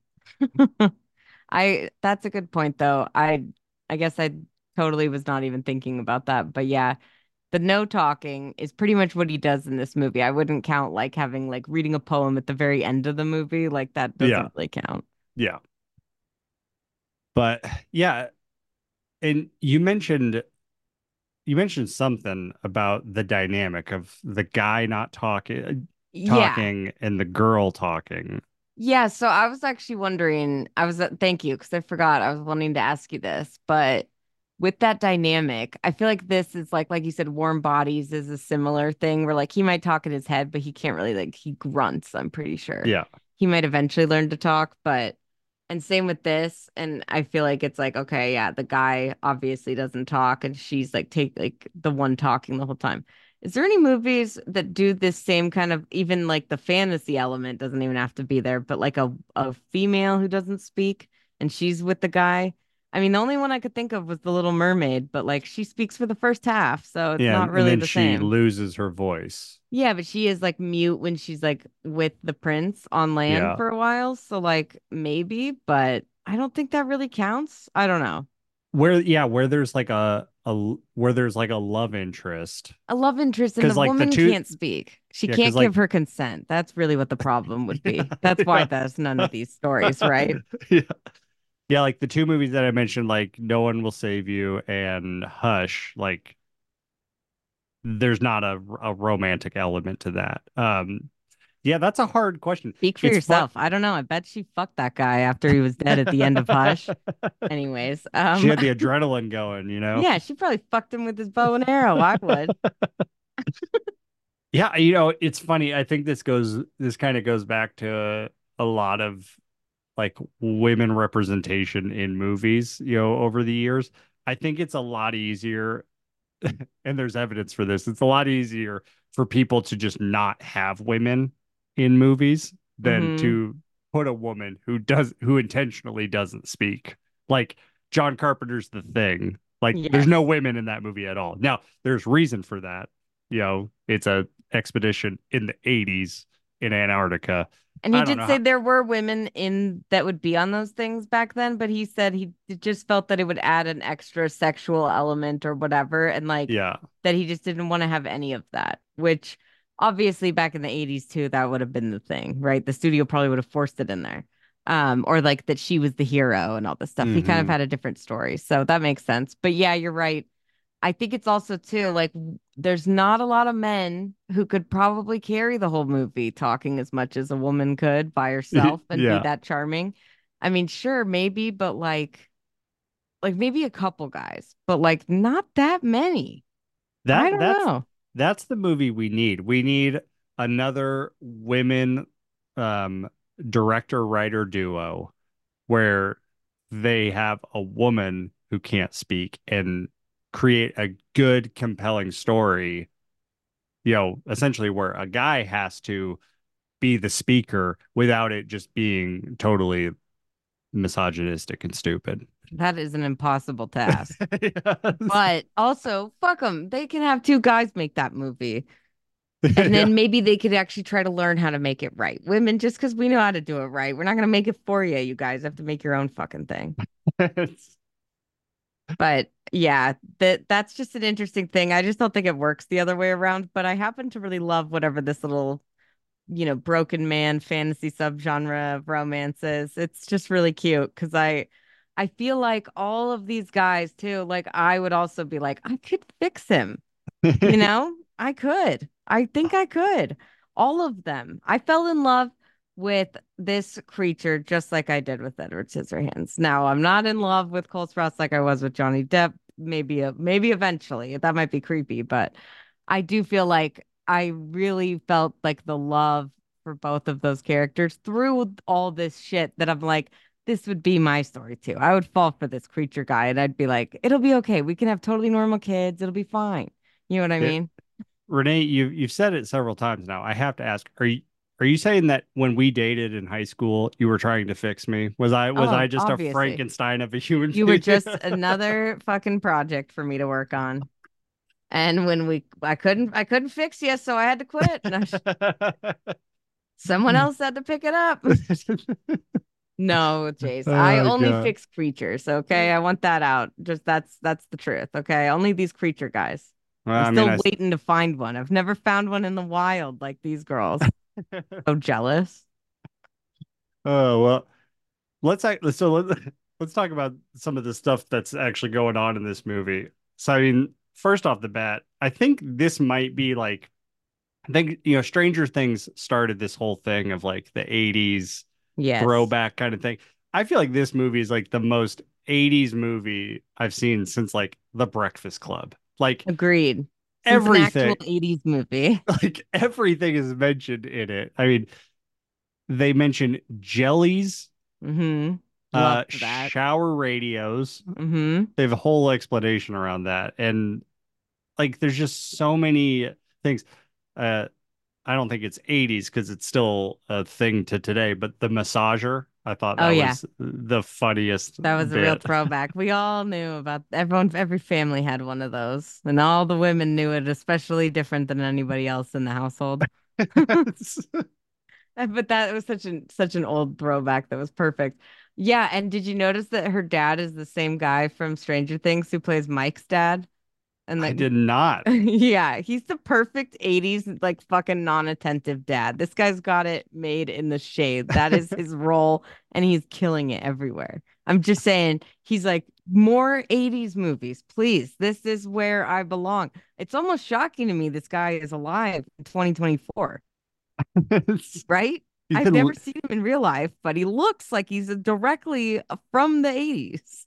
That's a good point though. I guess I totally was not even thinking about that. But yeah, the no talking is pretty much what he does in this movie. I wouldn't count like having like reading a poem at the very end of the movie. Like that Yeah. doesn't really count. Yeah. But yeah, and you mentioned something about the dynamic of the guy not Yeah. talking and the girl talking. Yeah, so I was actually wondering, thank you, because I forgot I was wanting to ask you this, but with that dynamic, I feel like this is like you said, Warm Bodies is a similar thing where like he might talk in his head, but he can't really like he grunts, I'm pretty sure. Yeah. he might eventually learn to talk, but and same with this. And I feel like it's like, okay, yeah, the guy obviously doesn't talk, and she's like take like the one talking the whole time. Is there any movies that do this same kind of even like the fantasy element doesn't even have to be there, but like a female who doesn't speak and she's with the guy? I mean, the only one I could think of was The Little Mermaid, but like she speaks for the first half, so it's Yeah, not and really then the she same. loses her voice. Yeah, but she is like mute when she's like with the prince on land Yeah. for a while. So like maybe, but I don't think that really counts. I don't know. Where there's like where there's like a love interest. A love interest and the Because like the woman two can't speak. She yeah, because can't give like her consent. That's really what the problem would be. That's why yeah. there's none of these stories, right? Yeah. Yeah, like the two movies that I mentioned, like No One Will Save You and Hush, like there's not a romantic element to that. Yeah, that's a hard question. Speak for It's fun. yourself. I don't know. I bet she fucked that guy after he was dead at the end of Hush. Anyways, She had the adrenaline going, you know? yeah, she probably fucked him with his bow and arrow. I would. Yeah, it's funny. I think this kind of goes back to a lot of like women representation in movies, over the years. I think it's a lot easier, and there's evidence for this. It's a lot easier for people to just not have women in movies than Hmm. to put a woman who intentionally doesn't speak. Like John Carpenter's The Thing. Like there's no Yes. women in that movie at all. Now, there's reason for that. It's a expedition in the 80s in Antarctica. And he I don't did know say how. there were women in that would be on those things back then, but he said he just felt that it would add an extra sexual element or whatever, and like Yeah. that he just didn't want to have any of that, which obviously back in the 80s too, that would have been the thing, right? The studio probably would have forced it in there. Or like that she was the hero and all this stuff. He kind of Hmm. had a different story. So that makes sense. But yeah, you're right. I think it's also too like there's not a lot of men who could probably carry the whole movie talking as much as a woman could by herself and be Yeah. that charming. I mean, sure, maybe, but like maybe a couple guys, but like not that many. I That don't that's know. that's the movie we need. We need another women um director writer duo where they have a woman who can't speak and create a good compelling story, essentially where a guy has to be the speaker without it just being totally misogynistic and stupid. That is an impossible task. Yes. But also, fuck them. They can have two guys make that movie. And Yeah. then maybe they could actually try to learn how to make it right. Women, just because we know how to do it right, we're not going to make it for you. You guys have to make your own fucking thing. But yeah, that's just an interesting thing. I just don't think it works the other way around. But I happen to really love whatever this little, broken man fantasy subgenre of romance is. It's just really cute because I feel like all of these guys too, like I would also be like, I could fix him. I could. I think I could. All of them. I fell in love with this creature just like I did with Edward Scissorhands. Now, I'm not in love with Cole Sprouse like I was with Johnny Depp. Maybe eventually. That might be creepy, but I do feel like I really felt like the love for both of those characters through all this shit that I'm like, this would be my story too. I would fall for this creature guy and I'd be like, it'll be okay. We can have totally normal kids. It'll be fine. You know what I Yeah. mean? Renee, you've said it several times now. I have to ask, are you saying that when we dated in high school, you were trying to fix me? Was I Oh, just a obviously. Frankenstein of a human You were being? just another fucking project for me to work on. And when I couldn't fix you, so I had to quit. No, someone else had to pick it up. No, Jace. I Oh only God. fix creatures, okay? I want that out. Just that's the truth, okay? Only these creature guys. Well, I'm I mean, still waiting to find one. I've never found one in the wild like these girls. So jealous. oh well. Let's talk about some of the stuff that's actually going on in this movie. So I mean, first off the bat, I think this might be like I think Stranger Things started this whole thing of like the 80s Yes. throwback kind of thing. I feel like this movie is like the most 80s movie I've seen since like The Breakfast Club. Like Agreed. Since an actual everything, 80s movie. like everything is mentioned in it. I mean, They mention jellies, Mm-hmm. Love that. shower radios. Mm-hmm. They have a whole explanation around that. And like there's just so many things. Uh I don't think it's 80s because it's still a thing to today, but the massager, I thought Oh that yeah. was the funniest That was a real bit. throwback. We all knew about everyone, every family had one of those, and all the women knew it, especially different than anybody else in the household. But that was such an old throwback that was perfect. Yeah, and did you notice that her dad is the same guy from Stranger Things who plays Mike's dad? And I like, did not. yeah, he's the perfect 80s like fucking non-attentive dad. This guy's got it made in the shade. That is his role, and he's killing it everywhere. I'm just saying, he's like more 80s movies, please. This is where I belong. It's almost shocking to me this guy is alive in 2024, right? He's I've been never seen him in real life, but he looks like he's directly from the 80s.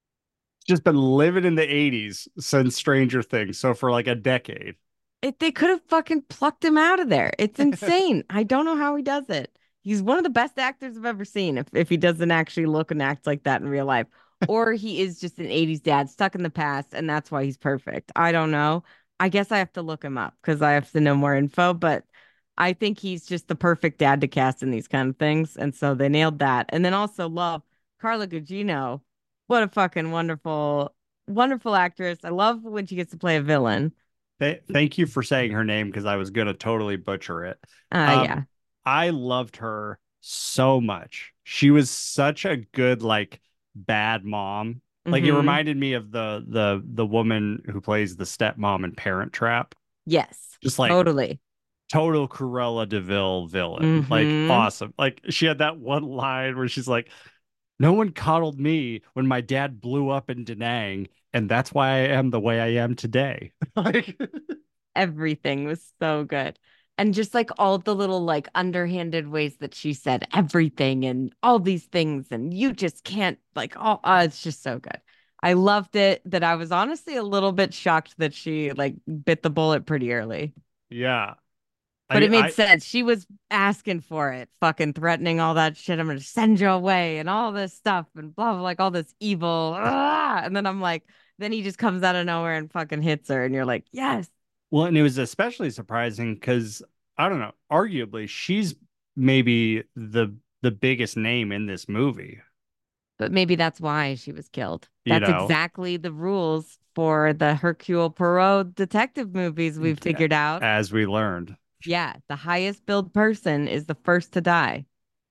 just been living in the 80s since Stranger Things. So for like a decade. They could have fucking plucked him out of there. It's insane. I don't know how he does it. He's one of the best actors I've ever seen. If he doesn't actually look and act like that in real life, or he is just an 80s dad stuck in the past, and that's why he's perfect. I don't know. I guess I have to look him up because I have to know more info, but I think he's just the perfect dad to cast in these kind of things. And so they nailed that. And then also love Carla Gugino. What a fucking wonderful, wonderful actress. I love when she gets to play a villain. Thank you for saying her name because I was gonna totally butcher it. Yeah. I loved her so much. She was such a good like bad mom. Like it Hmm. reminded me of the woman who plays the stepmom in Parent Trap. Yes, Just like totally. total Cruella DeVille villain. Like Hmm. awesome. Like she had that one line where she's like, "No one coddled me when my dad blew up in Da Nang, and that's why I am the way I am today." Like Everything was so good. And just like all the little like underhanded ways that she said everything and all these things, and you just can't like it's just so good. I loved it that I was honestly a little bit shocked that she like bit the bullet pretty early. yeah. But I it made I sense. She was asking for it, fucking threatening all that shit. I'm gonna send you away and all this stuff and blah blah, like all this evil. And then I'm like, then he just comes out of nowhere and fucking hits her, and you're like, yes. Well, and it was especially surprising because I don't know, arguably she's maybe the biggest name in this movie, But maybe that's why she was killed. you That's know, exactly the rules for the Hercule Poirot detective movies we've figured out. as we learned. Yeah, the highest billed person is the first to die.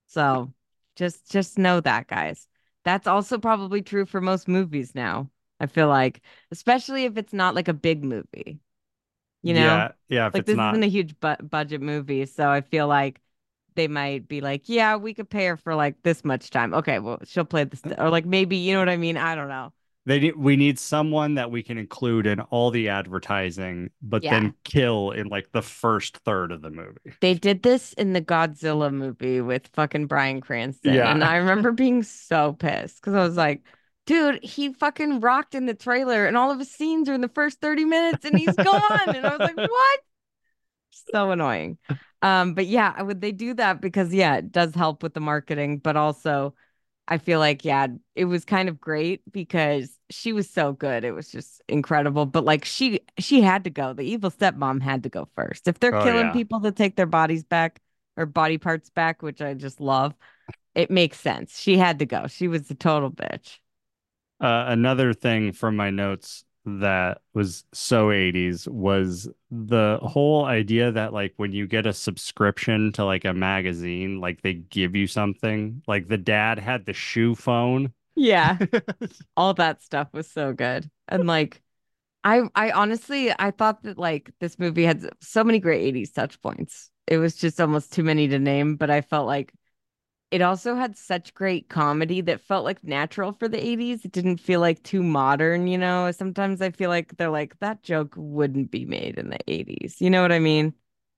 So just know that, guys. That's also probably true for most movies now. I feel like, especially if it's not like a big movie, you know? Yeah, yeah, if Like it's this isn't not a huge budget movie, so I feel like they might be like, yeah, we could pay her for like this much time. Okay, well, she'll play this, or like maybe, you know what I mean? I don't know. we need someone that we can include in all the advertising, but Yeah. then kill in like the first third of the movie. They did this in the Godzilla movie with fucking Bryan Cranston. And Yeah. I remember being so pissed because I was like, dude, he fucking rocked in the trailer and all of his scenes are in the first 30 minutes and he's gone. And I was like, what? So annoying. But yeah, would they do that because yeah, it does help with the marketing, but also I feel like yeah, it was kind of great because she was so good. It was just incredible. But like she had to go. The evil stepmom had to go first. If they're Oh killing yeah. people to take their bodies back or body parts back, which I just love, it makes sense. She had to go. She was a total bitch. Another thing from my notes that was so 80s was the whole idea that like when you get a subscription to like a magazine, like they give you something. Like the dad had the shoe phone. Yeah, all that stuff was so good. And like I honestly I thought that like this movie had so many great 80s touch points. It was just almost too many to name, but I felt like it also had such great comedy that felt like natural for the 80s. It didn't feel like too modern, you know? Sometimes I feel like they're like that joke wouldn't be made in the 80s. You know what I mean?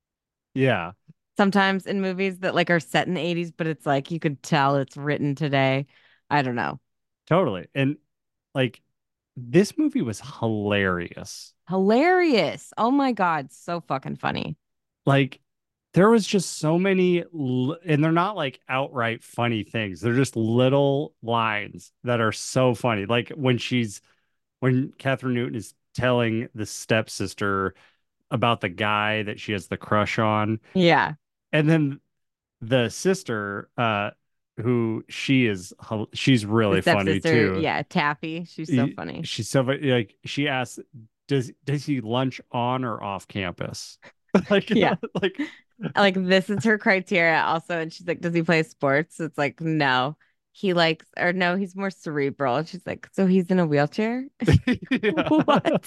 Yeah, Sometimes in movies that like are set in the 80s, but it's like you could tell it's written today. I don't know. totally. And like this movie was hilarious. Hilarious. Oh my God, so fucking funny. Like there was just so many, and they're not like outright funny things. They're just little lines that are so funny. Like when Catherine Newton is telling the stepsister about the guy that she has the crush on, Yeah. and then the sister, who she's The really funny stepsister, too. yeah, Taffy. She's so funny. She's so like she asks, does he lunch on or off campus? Like Yeah. like Like this is her criteria also. And she's like, does he play sports? It's like, no. He likes, or no, he's more cerebral. And she's like, so he's in a wheelchair? yeah. What?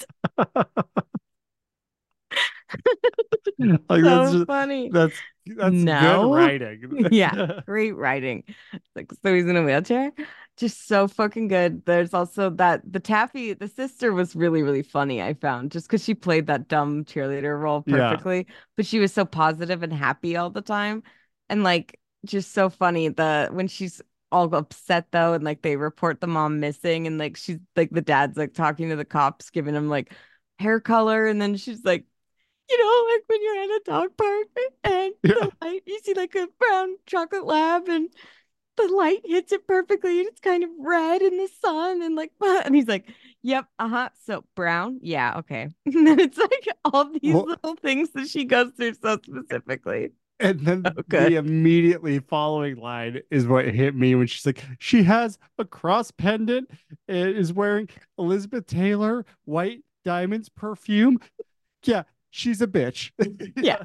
Like So funny. that's good No. writing. Yeah, great writing. Like, so he's in a wheelchair. Just so fucking good. There's also that the Taffy, the sister was really, really funny, I found, just because she played that dumb cheerleader role Yeah. perfectly, but she was so positive and happy all the time. And like just so funny. The when she's all upset though, and like they report the mom missing, and like she's like the dad's like talking to the cops, giving him like hair color, and then she's like, like when you're at a dog park and Yeah. the light, you see like a brown chocolate lab and the light hits it perfectly and it's kind of red in the sun and like, and he's like, yep, uh-huh. So brown, yeah, okay. And then it's like all these Well, little things that she goes through so specifically. and then So the good. immediately following line is what hit me when she's like, she has a cross pendant and is wearing Elizabeth Taylor white diamonds perfume. Yeah, she's a bitch. Yeah.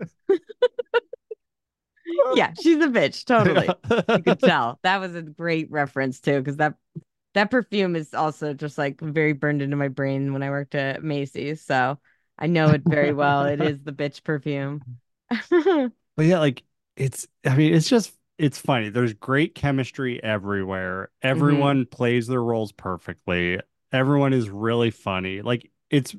Yeah, she's a bitch, totally. You could Yeah. tell. That was a great reference too, because that perfume is also just like very burned into my brain when I worked at Macy's. So I know it very well. It is the bitch perfume. But yeah, like I mean, it's funny. There's great chemistry everywhere. Hmm. Everyone plays their roles perfectly. Everyone is really funny. Like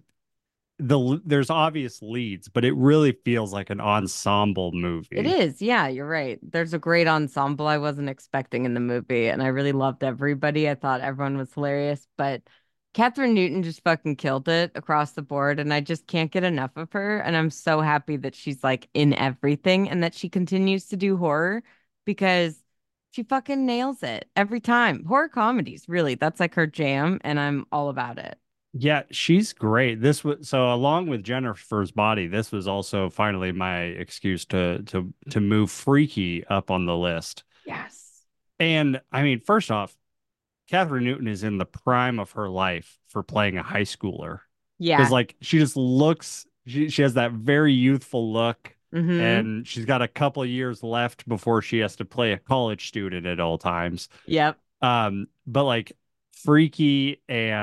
there's obvious leads, but it really feels like an ensemble It movie. is. Yeah, you're right. There's a great ensemble I wasn't expecting in the movie, and I really loved everybody. I thought everyone was hilarious, but Catherine Newton just fucking killed it across the board, and I just can't get enough of her. And I'm so happy that she's like in everything and that she continues to do horror because she fucking nails it every time. Horror comedies, really, that's like her jam, and I'm all about it. Yeah, she's great. This was so along with Jennifer's Body, this was also finally my excuse to move Freaky up on the list. Yes. And I mean, first off, Catherine Newton is in the prime of her life for playing a high schooler. Because Yeah. like she just looks, she has that very youthful look, Mm-hmm. and she's got a couple of years left before she has to play a college student at all times. Yep. But like Freaky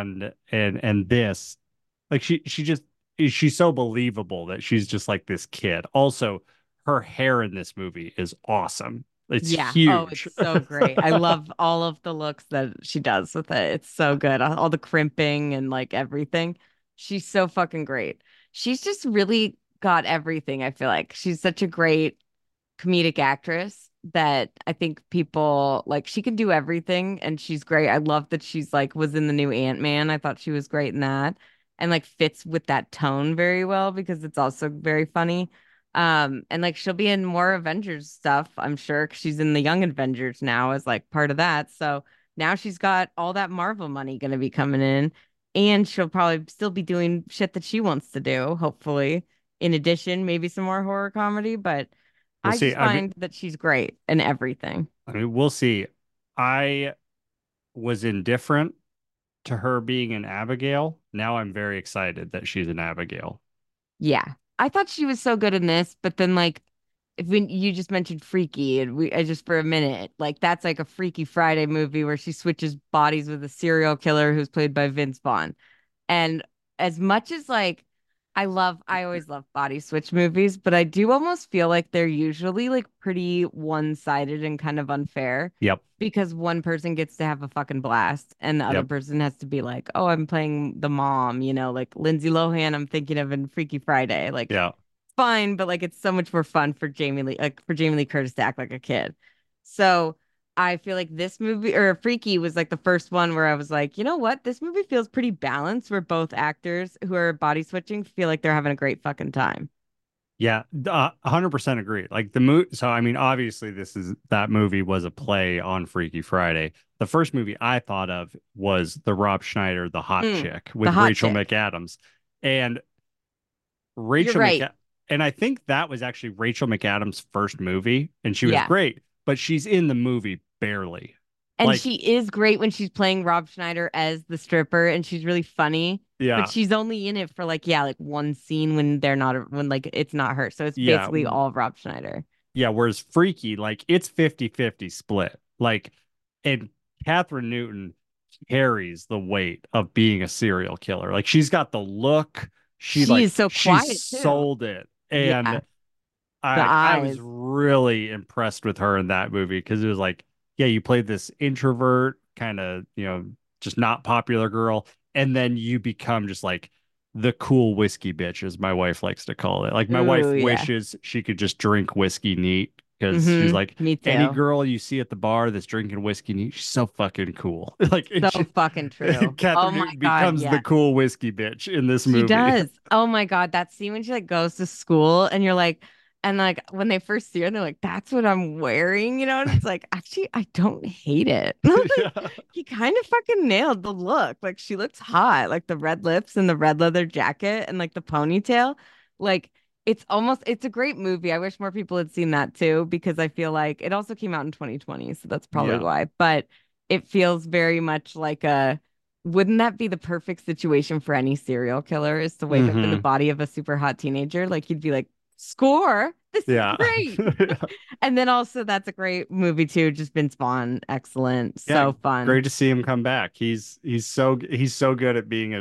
and this, like she just she's so believable that she's just like this kid. Also, her hair in this movie is awesome. It's Yeah. Oh, huge. it's so great. I love all of the looks that she does with it. It's so good. All the crimping and like everything. She's so fucking great. She's just really got everything, I feel like. She's such a great comedic actress that I think people like she can do everything and she's great. I love that she's like was in the new Ant-Man. I thought she was great in that and like fits with that tone very well because it's also very funny. And like she'll be in more Avengers stuff, I'm sure, 'cause she's in the Young Avengers now as like part of that. So now she's got all that Marvel money gonna be coming in and she'll probably still be doing shit that she wants to do, hopefully. In addition, maybe some more horror comedy, but We'll I see. just find that she's great in everything. I mean, we'll see. I was indifferent to her being an Abigail. Now I'm very excited that she's an Abigail. Yeah. I thought she was so good in this, but then like if when you just mentioned Freaky and I just for a minute, like that's like a Freaky Friday movie where she switches bodies with a serial killer who's played by Vince Vaughn. And as much as like I always love body switch movies, but I do almost feel like they're usually like pretty one-sided and kind of unfair Yep. because one person gets to have a fucking blast and the other Yep. person has to be like, "Oh, I'm playing the mom," like Lindsay Lohan I'm thinking of in Freaky Friday. Like Yeah. fine, but like it's so much more fun for Jamie Lee Curtis to act like a kid. So I feel like this movie or Freaky was like the first one where I was like, you know what? This movie feels pretty balanced where both actors who are body switching feel like they're having a great fucking time. Yeah, 100% agree. Like the movie. So, I mean, obviously, that movie was a play on Freaky Friday. The first movie I thought of was the Rob Schneider, The Hot Chick The with hot Rachel chick. McAdams. And You're Rachel right. McAdams, and I think that was actually Rachel McAdams' first movie, and she was Yeah. great, but she's in the movie barely. And Like, she is great when she's playing Rob Schneider as the stripper, and she's really funny. But yeah, she's only in it for like, yeah, like one scene when when like it's not her. So it's yeah, basically all Rob Schneider. yeah. Whereas Freaky, like, it's 50-50 split. Like, and Catherine Newton carries the weight of being a serial killer. Like, she's got the look. She is so She quiet too. sold it. Yeah. And The I was eyes. really impressed with her in that movie because it was like, yeah, you played this introvert, kind of, just not popular girl, and then you become just like the cool whiskey bitch, as my wife likes to call it. Like my Ooh, wife yeah. wishes she could just drink whiskey neat because she's like, Me any too. girl you see at the bar that's drinking whiskey neat, she's so fucking cool. Like, and So she, fucking true. Oh Catherine my Newton God, becomes the yeah. cool whiskey bitch in this She movie. does. Oh my God, that scene when she like goes to school and you're like, and like when they first see her, they're like, that's what I'm wearing, you know? And it's like, actually, I don't hate it. Like, Yeah. he kind of fucking nailed the look. Like she looks hot, like the red lips and the red leather jacket and like the ponytail. Like it's a great movie. I wish more people had seen that too, because I feel like it also came out in 2020, so that's probably Yeah. why. But it feels very much like a wouldn't that be the perfect situation for any serial killer is to wake up in the Hmm. body of a super hot teenager? Like you'd be like, score, this is Yeah. great. And then also that's a great movie too. Just Vince Vaughn, excellent, Yeah, so fun. great to see him come back. He's so good at being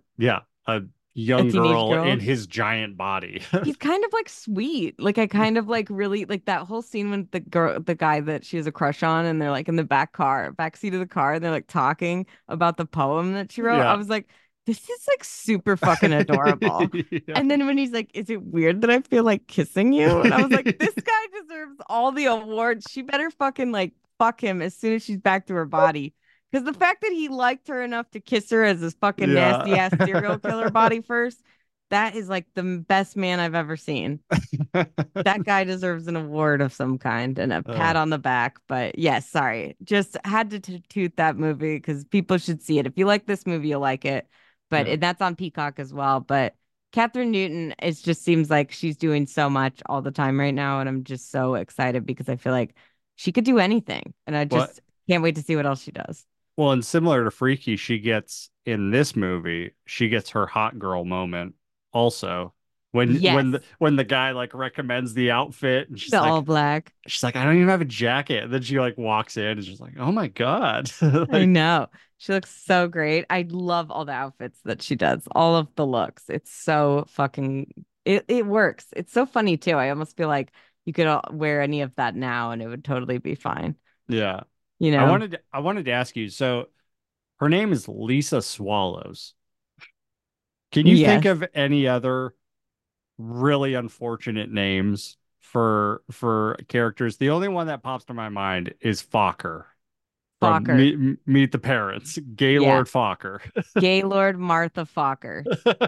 a A young teenage girl in girl. his giant body. He's kind of like sweet. Like I kind of like really like that whole scene when the guy that she has a crush on, and they're like in the back seat of the car, and they're like talking about the poem that she wrote. I Yeah. was like, this is like super fucking adorable. Yeah. And then when he's like, is it weird that I feel like kissing you? And I was like, this guy deserves all the awards. She better fucking like fuck him as soon as she's back to her body. Because the fact that he liked her enough to kiss her as this fucking nasty Yeah. ass serial killer body first, that is like the best man I've ever seen. That guy deserves an award of some kind and a pat Uh, on the back. But yes, sorry. Just had to toot that movie because people should see it. If you like this movie, you'll like it. But yeah. that's on Peacock as well. But Catherine Newton, it just seems like she's doing so much all the time right now. And I'm just so excited because I feel like she could do anything. And I What? just can't wait to see what else she does. Well, and similar to Freaky, she gets in this movie, she gets her hot girl moment also. Yes, When the guy like recommends the outfit and the all black. she's like, I don't even have a jacket. And then she like walks in and she's like, oh my God. I Like, know. She looks so great. I love all the outfits that she does, all of the looks. It's so fucking it works. It's so funny too. I almost feel like you could wear any of that now and it would totally be fine. yeah. You I know? wanted to, I wanted to ask you, so her name is Lisa Swallows. Can you think Yes. of any other really unfortunate names for characters? The only one that pops to my mind is Fokker from Fokker. Meet the Parents, Yeah. Gaylord Fokker. Gaylord Martha Fokker.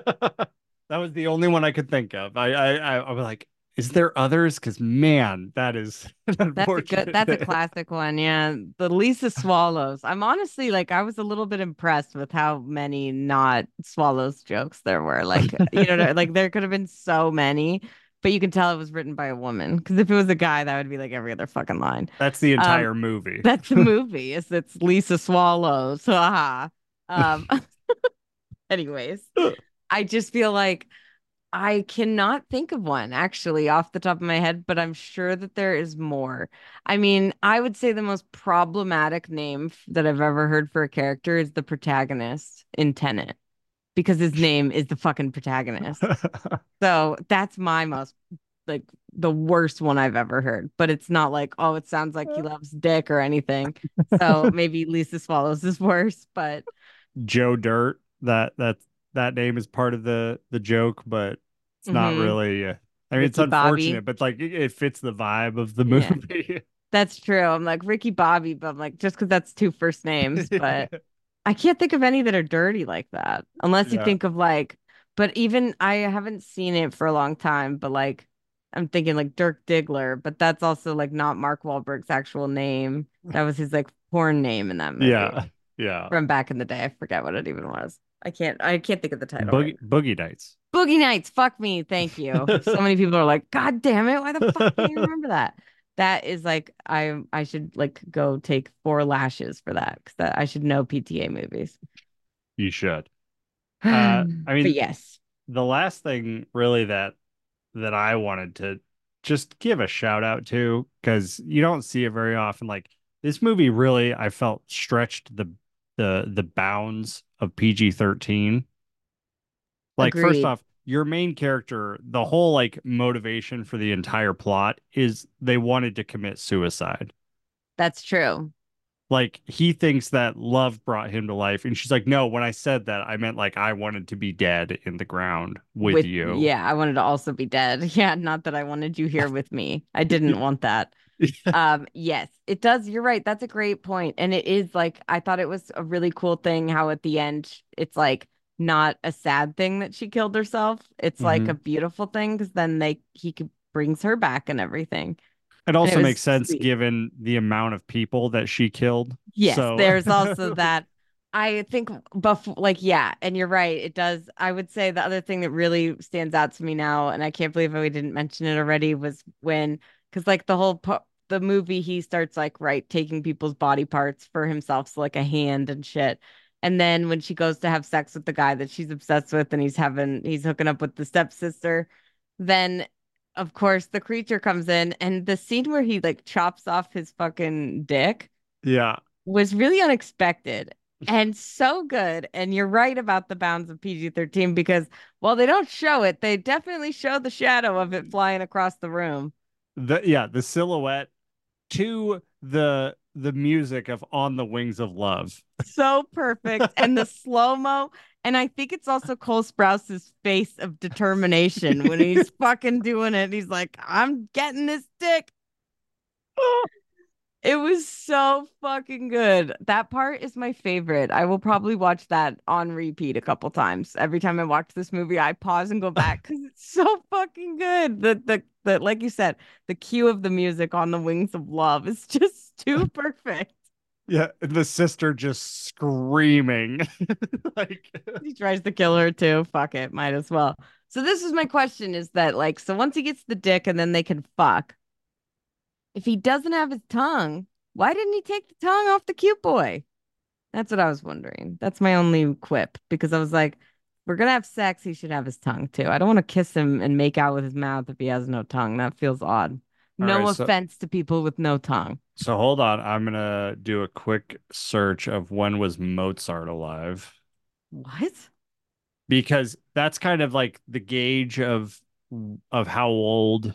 That was the only one I could think of. I was like, is there others? Because man, that is an unfortunate That's a name. classic one. Yeah. The Lisa Swallows. I'm honestly like I was a little bit impressed with how many not swallows jokes there were. Like, like there could have been so many, but you can tell it was written by a woman. Because if it was a guy, that would be like every other fucking line. That's the Um, entire movie. that's the movie. It's Lisa Swallows. Haha. Um, anyways, I just feel like I cannot think of one actually off the top of my head, but I'm sure that there is more. I mean, I would say the most problematic name that I've ever heard for a character is the protagonist in Tenet because his name is the fucking protagonist. So that's my most like the worst one I've ever heard, but it's not like, oh, it sounds like he loves dick or anything. So maybe Lisa Swallows is worse, but Joe Dirt. That name is part of the joke, but it's not mhm. really. I mean, it's Ricky Bobby. unfortunate, but like it fits the vibe of the Yeah. movie. That's true. I'm like Ricky Bobby, but I'm like just because that's two first names, but I can't think of any that are dirty like that. Unless you Yeah. think of like, but even I haven't seen it for a long time, but like I'm thinking like Dirk Diggler, but that's also like not Mark Wahlberg's actual name. That was his like porn name in that movie Yeah. Yeah. from back in the day. I forget what it even was. I can't think of the title right now. Boogie Nights. Boogie Nights. Fuck me. Thank you. So many people are like, God damn it. Why the fuck can't you remember that? That is like I should like go take 4 lashes for that because I should know PTA movies. You should. I But mean, yes. the last thing really that I wanted to just give a shout out to, because you don't see it very often. Like this movie really, I felt stretched the bounds of PG-13. Like, first Agreed. off, your main character, the whole like motivation for the entire plot is they wanted to commit suicide. That's true. Like he thinks that love brought him to life, and she's like, no, when I said that, I meant like I wanted to be dead in the ground with you. Yeah, I wanted to also be dead. Yeah, not that I wanted you here with me. I didn't want that. Yes, it does. You're right. That's a great point. And it is like I thought it was a really cool thing how at the end it's like not a sad thing that she killed herself. It's like Hmm. a beautiful thing because then brings her back and everything. It And it also was makes sense sweet. given the amount of people that she killed. Yes, So, there's also that. I think before, like, yeah, and you're right. It does. I would say the other thing that really stands out to me now, and I can't believe we didn't mention it already, was when, because like the movie, he starts like right taking people's body parts for himself, so like a hand and shit. And then when she goes to have sex with the guy that she's obsessed with, and he's hooking up with the stepsister, then of course the creature comes in, and the scene where he like chops off his fucking dick yeah, was really unexpected and so good. And you're right about the bounds of PG-13 because while they don't show it, they definitely show the shadow of it flying across the room. the silhouette to the music of On the Wings of Love. So perfect. And the slow-mo. And I think it's also Cole Sprouse's face of determination when he's fucking doing it. He's like, I'm getting this dick. It was so fucking good. That part is my favorite. I will probably watch that on repeat a couple times. Every time I watch this movie, I pause and go back because it's so fucking good. The like you said, the cue of the music on the Wings of Love is just too perfect. Yeah, the sister just screaming. Like, He tries to kill her too. Fuck it, might as well. So this is my question: is that like so once he gets the dick and then they can fuck? If he doesn't have his tongue, why didn't he take the tongue off the cute boy? That's what I was wondering. That's my only quip because I was like, we're gonna have sex. He should have his tongue too. I don't want to kiss him and make out with his mouth if he has no tongue. That feels odd. all No right, so offense to people with no tongue. so hold on. I'm gonna do a quick search of when was Mozart alive, What? because that's kind of like the gauge of how old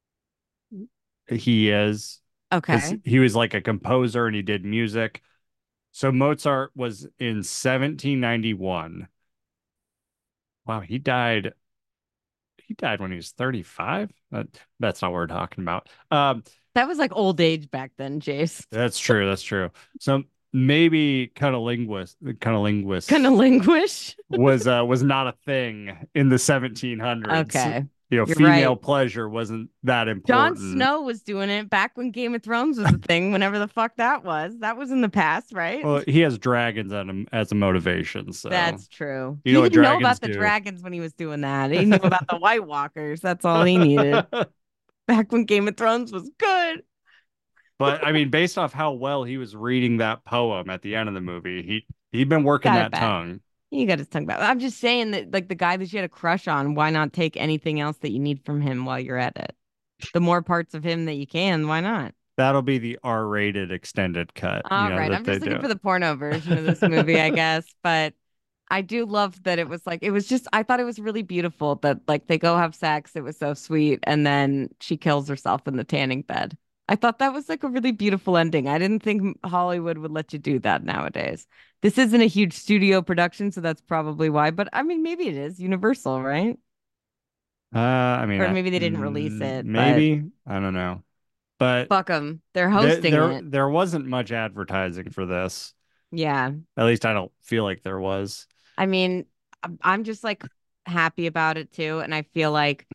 he is, because Okay. he was like a composer and he did music. So Mozart was in 1791. Wow, he died when he was 35. That's not what we're talking about. That was like old age back then, Jace. That's true. That's true. So maybe Kind of languish. was not a thing in the 1700s. Okay. You know, You're female right. pleasure wasn't that Jon important. Snow was doing it back when Game of Thrones was a thing, whenever the fuck that was. That was in the past, right? Well, he has dragons on him as a motivation, so That's true. you know He what didn't know dragons about the do. dragons when he was doing that. He knew about the White Walkers. That's all he needed. Back when Game of Thrones was good. But I mean, based off how well he was reading that poem at the end of the movie, he'd been working Got it that back. tongue. You got his tongue back. I'm just saying that, like, the guy that you had a crush on, why not take anything else that you need from him while you're at it? The more parts of him that you can, why not? That'll be the R-rated extended cut, All right. that I'm they just looking do. for the porno version of this movie, I guess. But I do love that it was like, it was just, I thought it was really beautiful that, like, they go have sex. It was so sweet. And then she kills herself in the tanning bed. I thought that was like a really beautiful ending. I didn't think Hollywood would let you do that nowadays. This isn't a huge studio production, so that's probably why. But I mean, maybe it is Universal, right? I mean, Or maybe they didn't release it, but maybe, I don't know, but fuck them. They're there, hosting there it. there wasn't much advertising for this. Yeah. At least I don't feel like there was. I mean, I'm just like happy about it too. And I feel like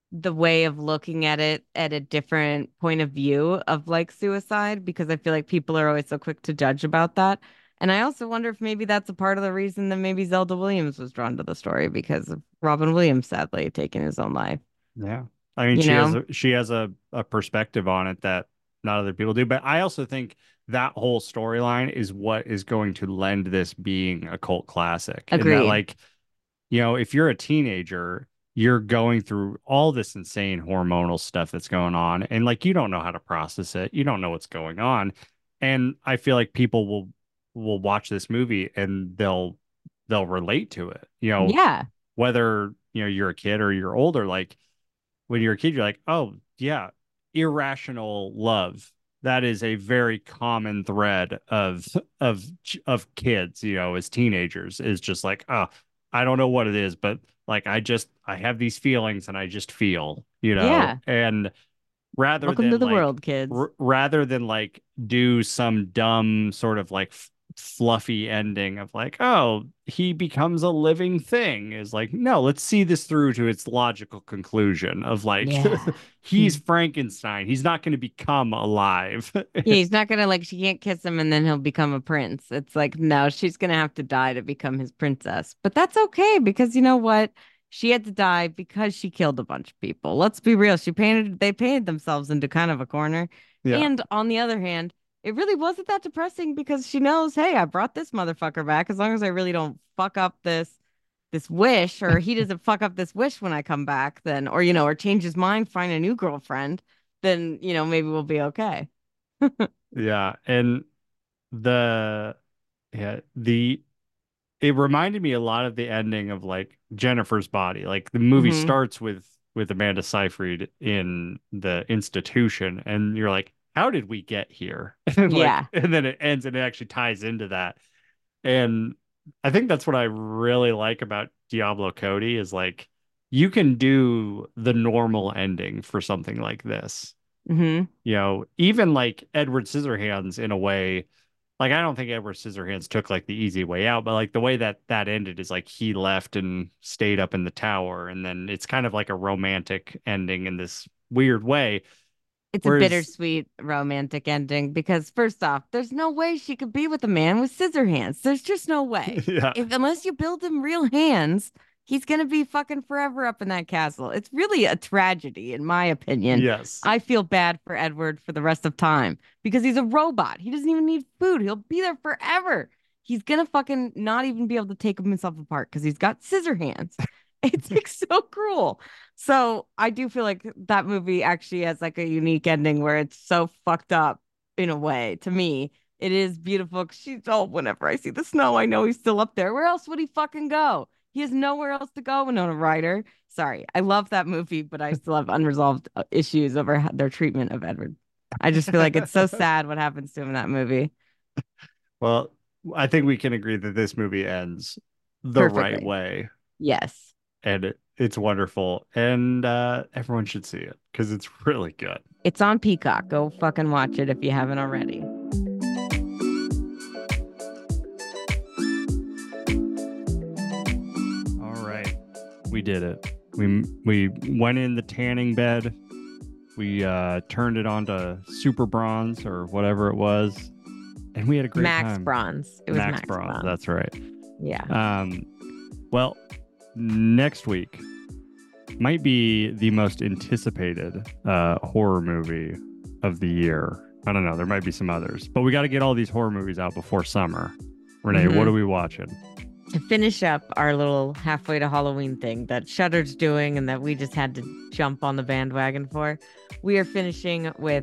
the way of looking at it at a different point of view of like suicide, because I feel like people are always so quick to judge about that. And I also wonder if maybe that's a part of the reason that maybe Zelda Williams was drawn to the story because of Robin Williams sadly taking his own life. Yeah. I mean, You know? she has a perspective on it that not other people do. But I also think that whole storyline is what is going to lend this being a cult classic. And that, Agreed. like, if you're a teenager, you're going through all this insane hormonal stuff that's going on, and like you don't know how to process it. You don't know what's going on. And I feel like people will watch this movie and they'll relate to it. Yeah. Whether, you're a kid or you're older, like when you're a kid, you're like, oh yeah, irrational love. That is a very common thread of kids, as teenagers, is just like, oh, I don't know what it is, but like I have these feelings and I just feel, Yeah. and rather Welcome to than the like world, kids. rather than like do some dumb sort of like fluffy ending of like, oh, he becomes a living thing, is like, no, let's see this through to its logical conclusion of like Yeah. he's Frankenstein, he's not going to become alive. Yeah, he's not gonna like she can't kiss him and then he'll become a prince. It's like, no, she's gonna have to die to become his princess. But that's okay because you know what? She had to die because she killed a bunch of people. Let's be real. They painted themselves into kind of a corner. Yeah. And on the other hand, it really wasn't that depressing because she knows, hey, I brought this motherfucker back. As long as I really don't fuck up this wish, or he doesn't fuck up this wish when I come back, then or change his mind, find a new girlfriend, then maybe we'll be okay. Yeah, and the yeah, the it reminded me a lot of the ending of like Jennifer's Body. Like the movie Hmm. starts with Amanda Seyfried in the institution, and you're like, how did we get here? And like, Yeah. and then it ends, and it actually ties into that. And I think that's what I really like about Diablo Cody is like you can do the normal ending for something like this. Hmm. Even like Edward Scissorhands in a way, like I don't think Edward Scissorhands took like the easy way out, but like the way that ended is like he left and stayed up in the tower, and then it's kind of like a romantic ending in this weird way. It's a Whereas, bittersweet romantic ending because first off, there's no way she could be with a man with scissor hands. There's just no way. yeah, If unless you build him real hands, he's gonna be fucking forever up in that castle. It's really a tragedy, in my opinion. yes, I feel bad for Edward for the rest of time because he's a robot. He doesn't even need food. He'll be there forever. He's gonna fucking not even be able to take himself apart because he's got scissor hands. It's like so cruel. So I do feel like that movie actually has like a unique ending where it's so fucked up in a way. To me, it is beautiful. 'Cause she's whenever I see the snow, I know he's still up there. Where else would he fucking go? He has nowhere else to go, Winona Ryder. Sorry, I love that movie, but I still have unresolved issues over their treatment of Edward. I just feel like it's so sad what happens to him in that movie. well, I think we can agree that this movie ends the right Perfectly. way, Yes. and it's wonderful, and everyone should see it because it's really good. It's on Peacock. Go fucking watch it if you haven't already. All right, we did it. We went in the tanning bed. We turned it on to Super Bronze or whatever it was, and we had a great Max time. Bronze. It was Max Bronze. Bronze. That's right. Yeah. Well, next week might be the most anticipated horror movie of the year. I don't know. There might be some others, but we got to get all these horror movies out before summer. Renee, what are we watching? To finish up our little halfway to Halloween thing that Shudder's doing and that we just had to jump on the bandwagon for, we are finishing with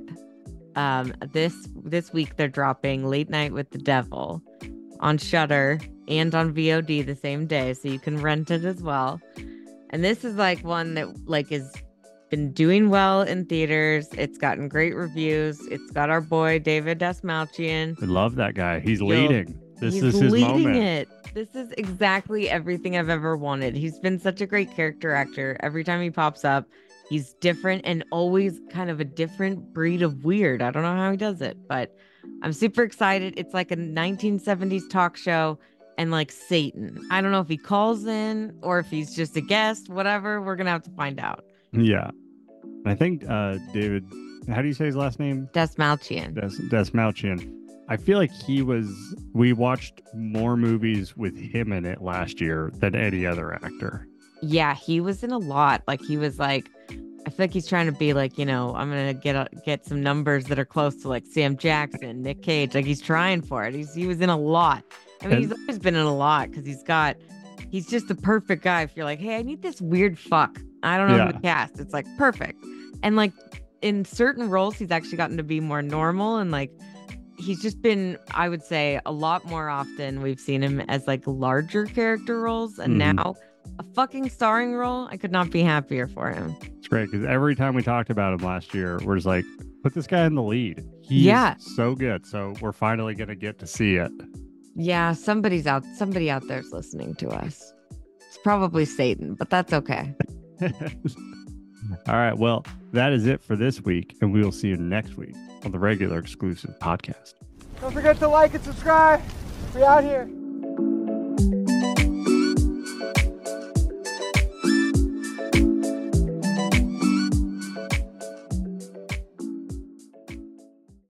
this week they're dropping Late Night with the Devil on Shudder and on VOD the same day, so you can rent it as well. And this is like one that like is been doing well in theaters. It's gotten great reviews. It's got our boy David Dastmalchian. We love that guy. He's leading. This He's is his leading moment. it. This is exactly everything I've ever wanted. He's been such a great character actor. Every time he pops up, he's different and always kind of a different breed of weird. I don't know how he does it, but I'm super excited. It's like a 1970s talk show and like Satan. I don't know if he calls in or if he's just a guest, whatever. We're going to have to find out. Yeah. I think David, how do you say his last name? Desmalchian. Desmalchian. I feel like we watched more movies with him in it last year than any other actor. Yeah, he was in a lot. Like he was like, I feel like he's trying to be like, I'm gonna get some numbers that are close to like Sam Jackson, Nick Cage. Like he's trying for it. He was in a lot. I mean, he's always been in a lot because he's just the perfect guy. If you're like, hey, I need this weird fuck. I don't know who to cast. It's like perfect. And like in certain roles, he's actually gotten to be more normal and like he's just been, I would say, a lot more often we've seen him as like larger character roles, and now a fucking starring role. I could not be happier for him. It's great because every time we talked about him last year, we're just like, put this guy in the lead. He's so good. So we're finally gonna get to see it. Yeah, somebody out there's listening to us. It's probably Satan, but that's okay. All right. Well, that is it for this week, and we will see you next week on the regular exclusive podcast. Don't forget to like and subscribe. We out here.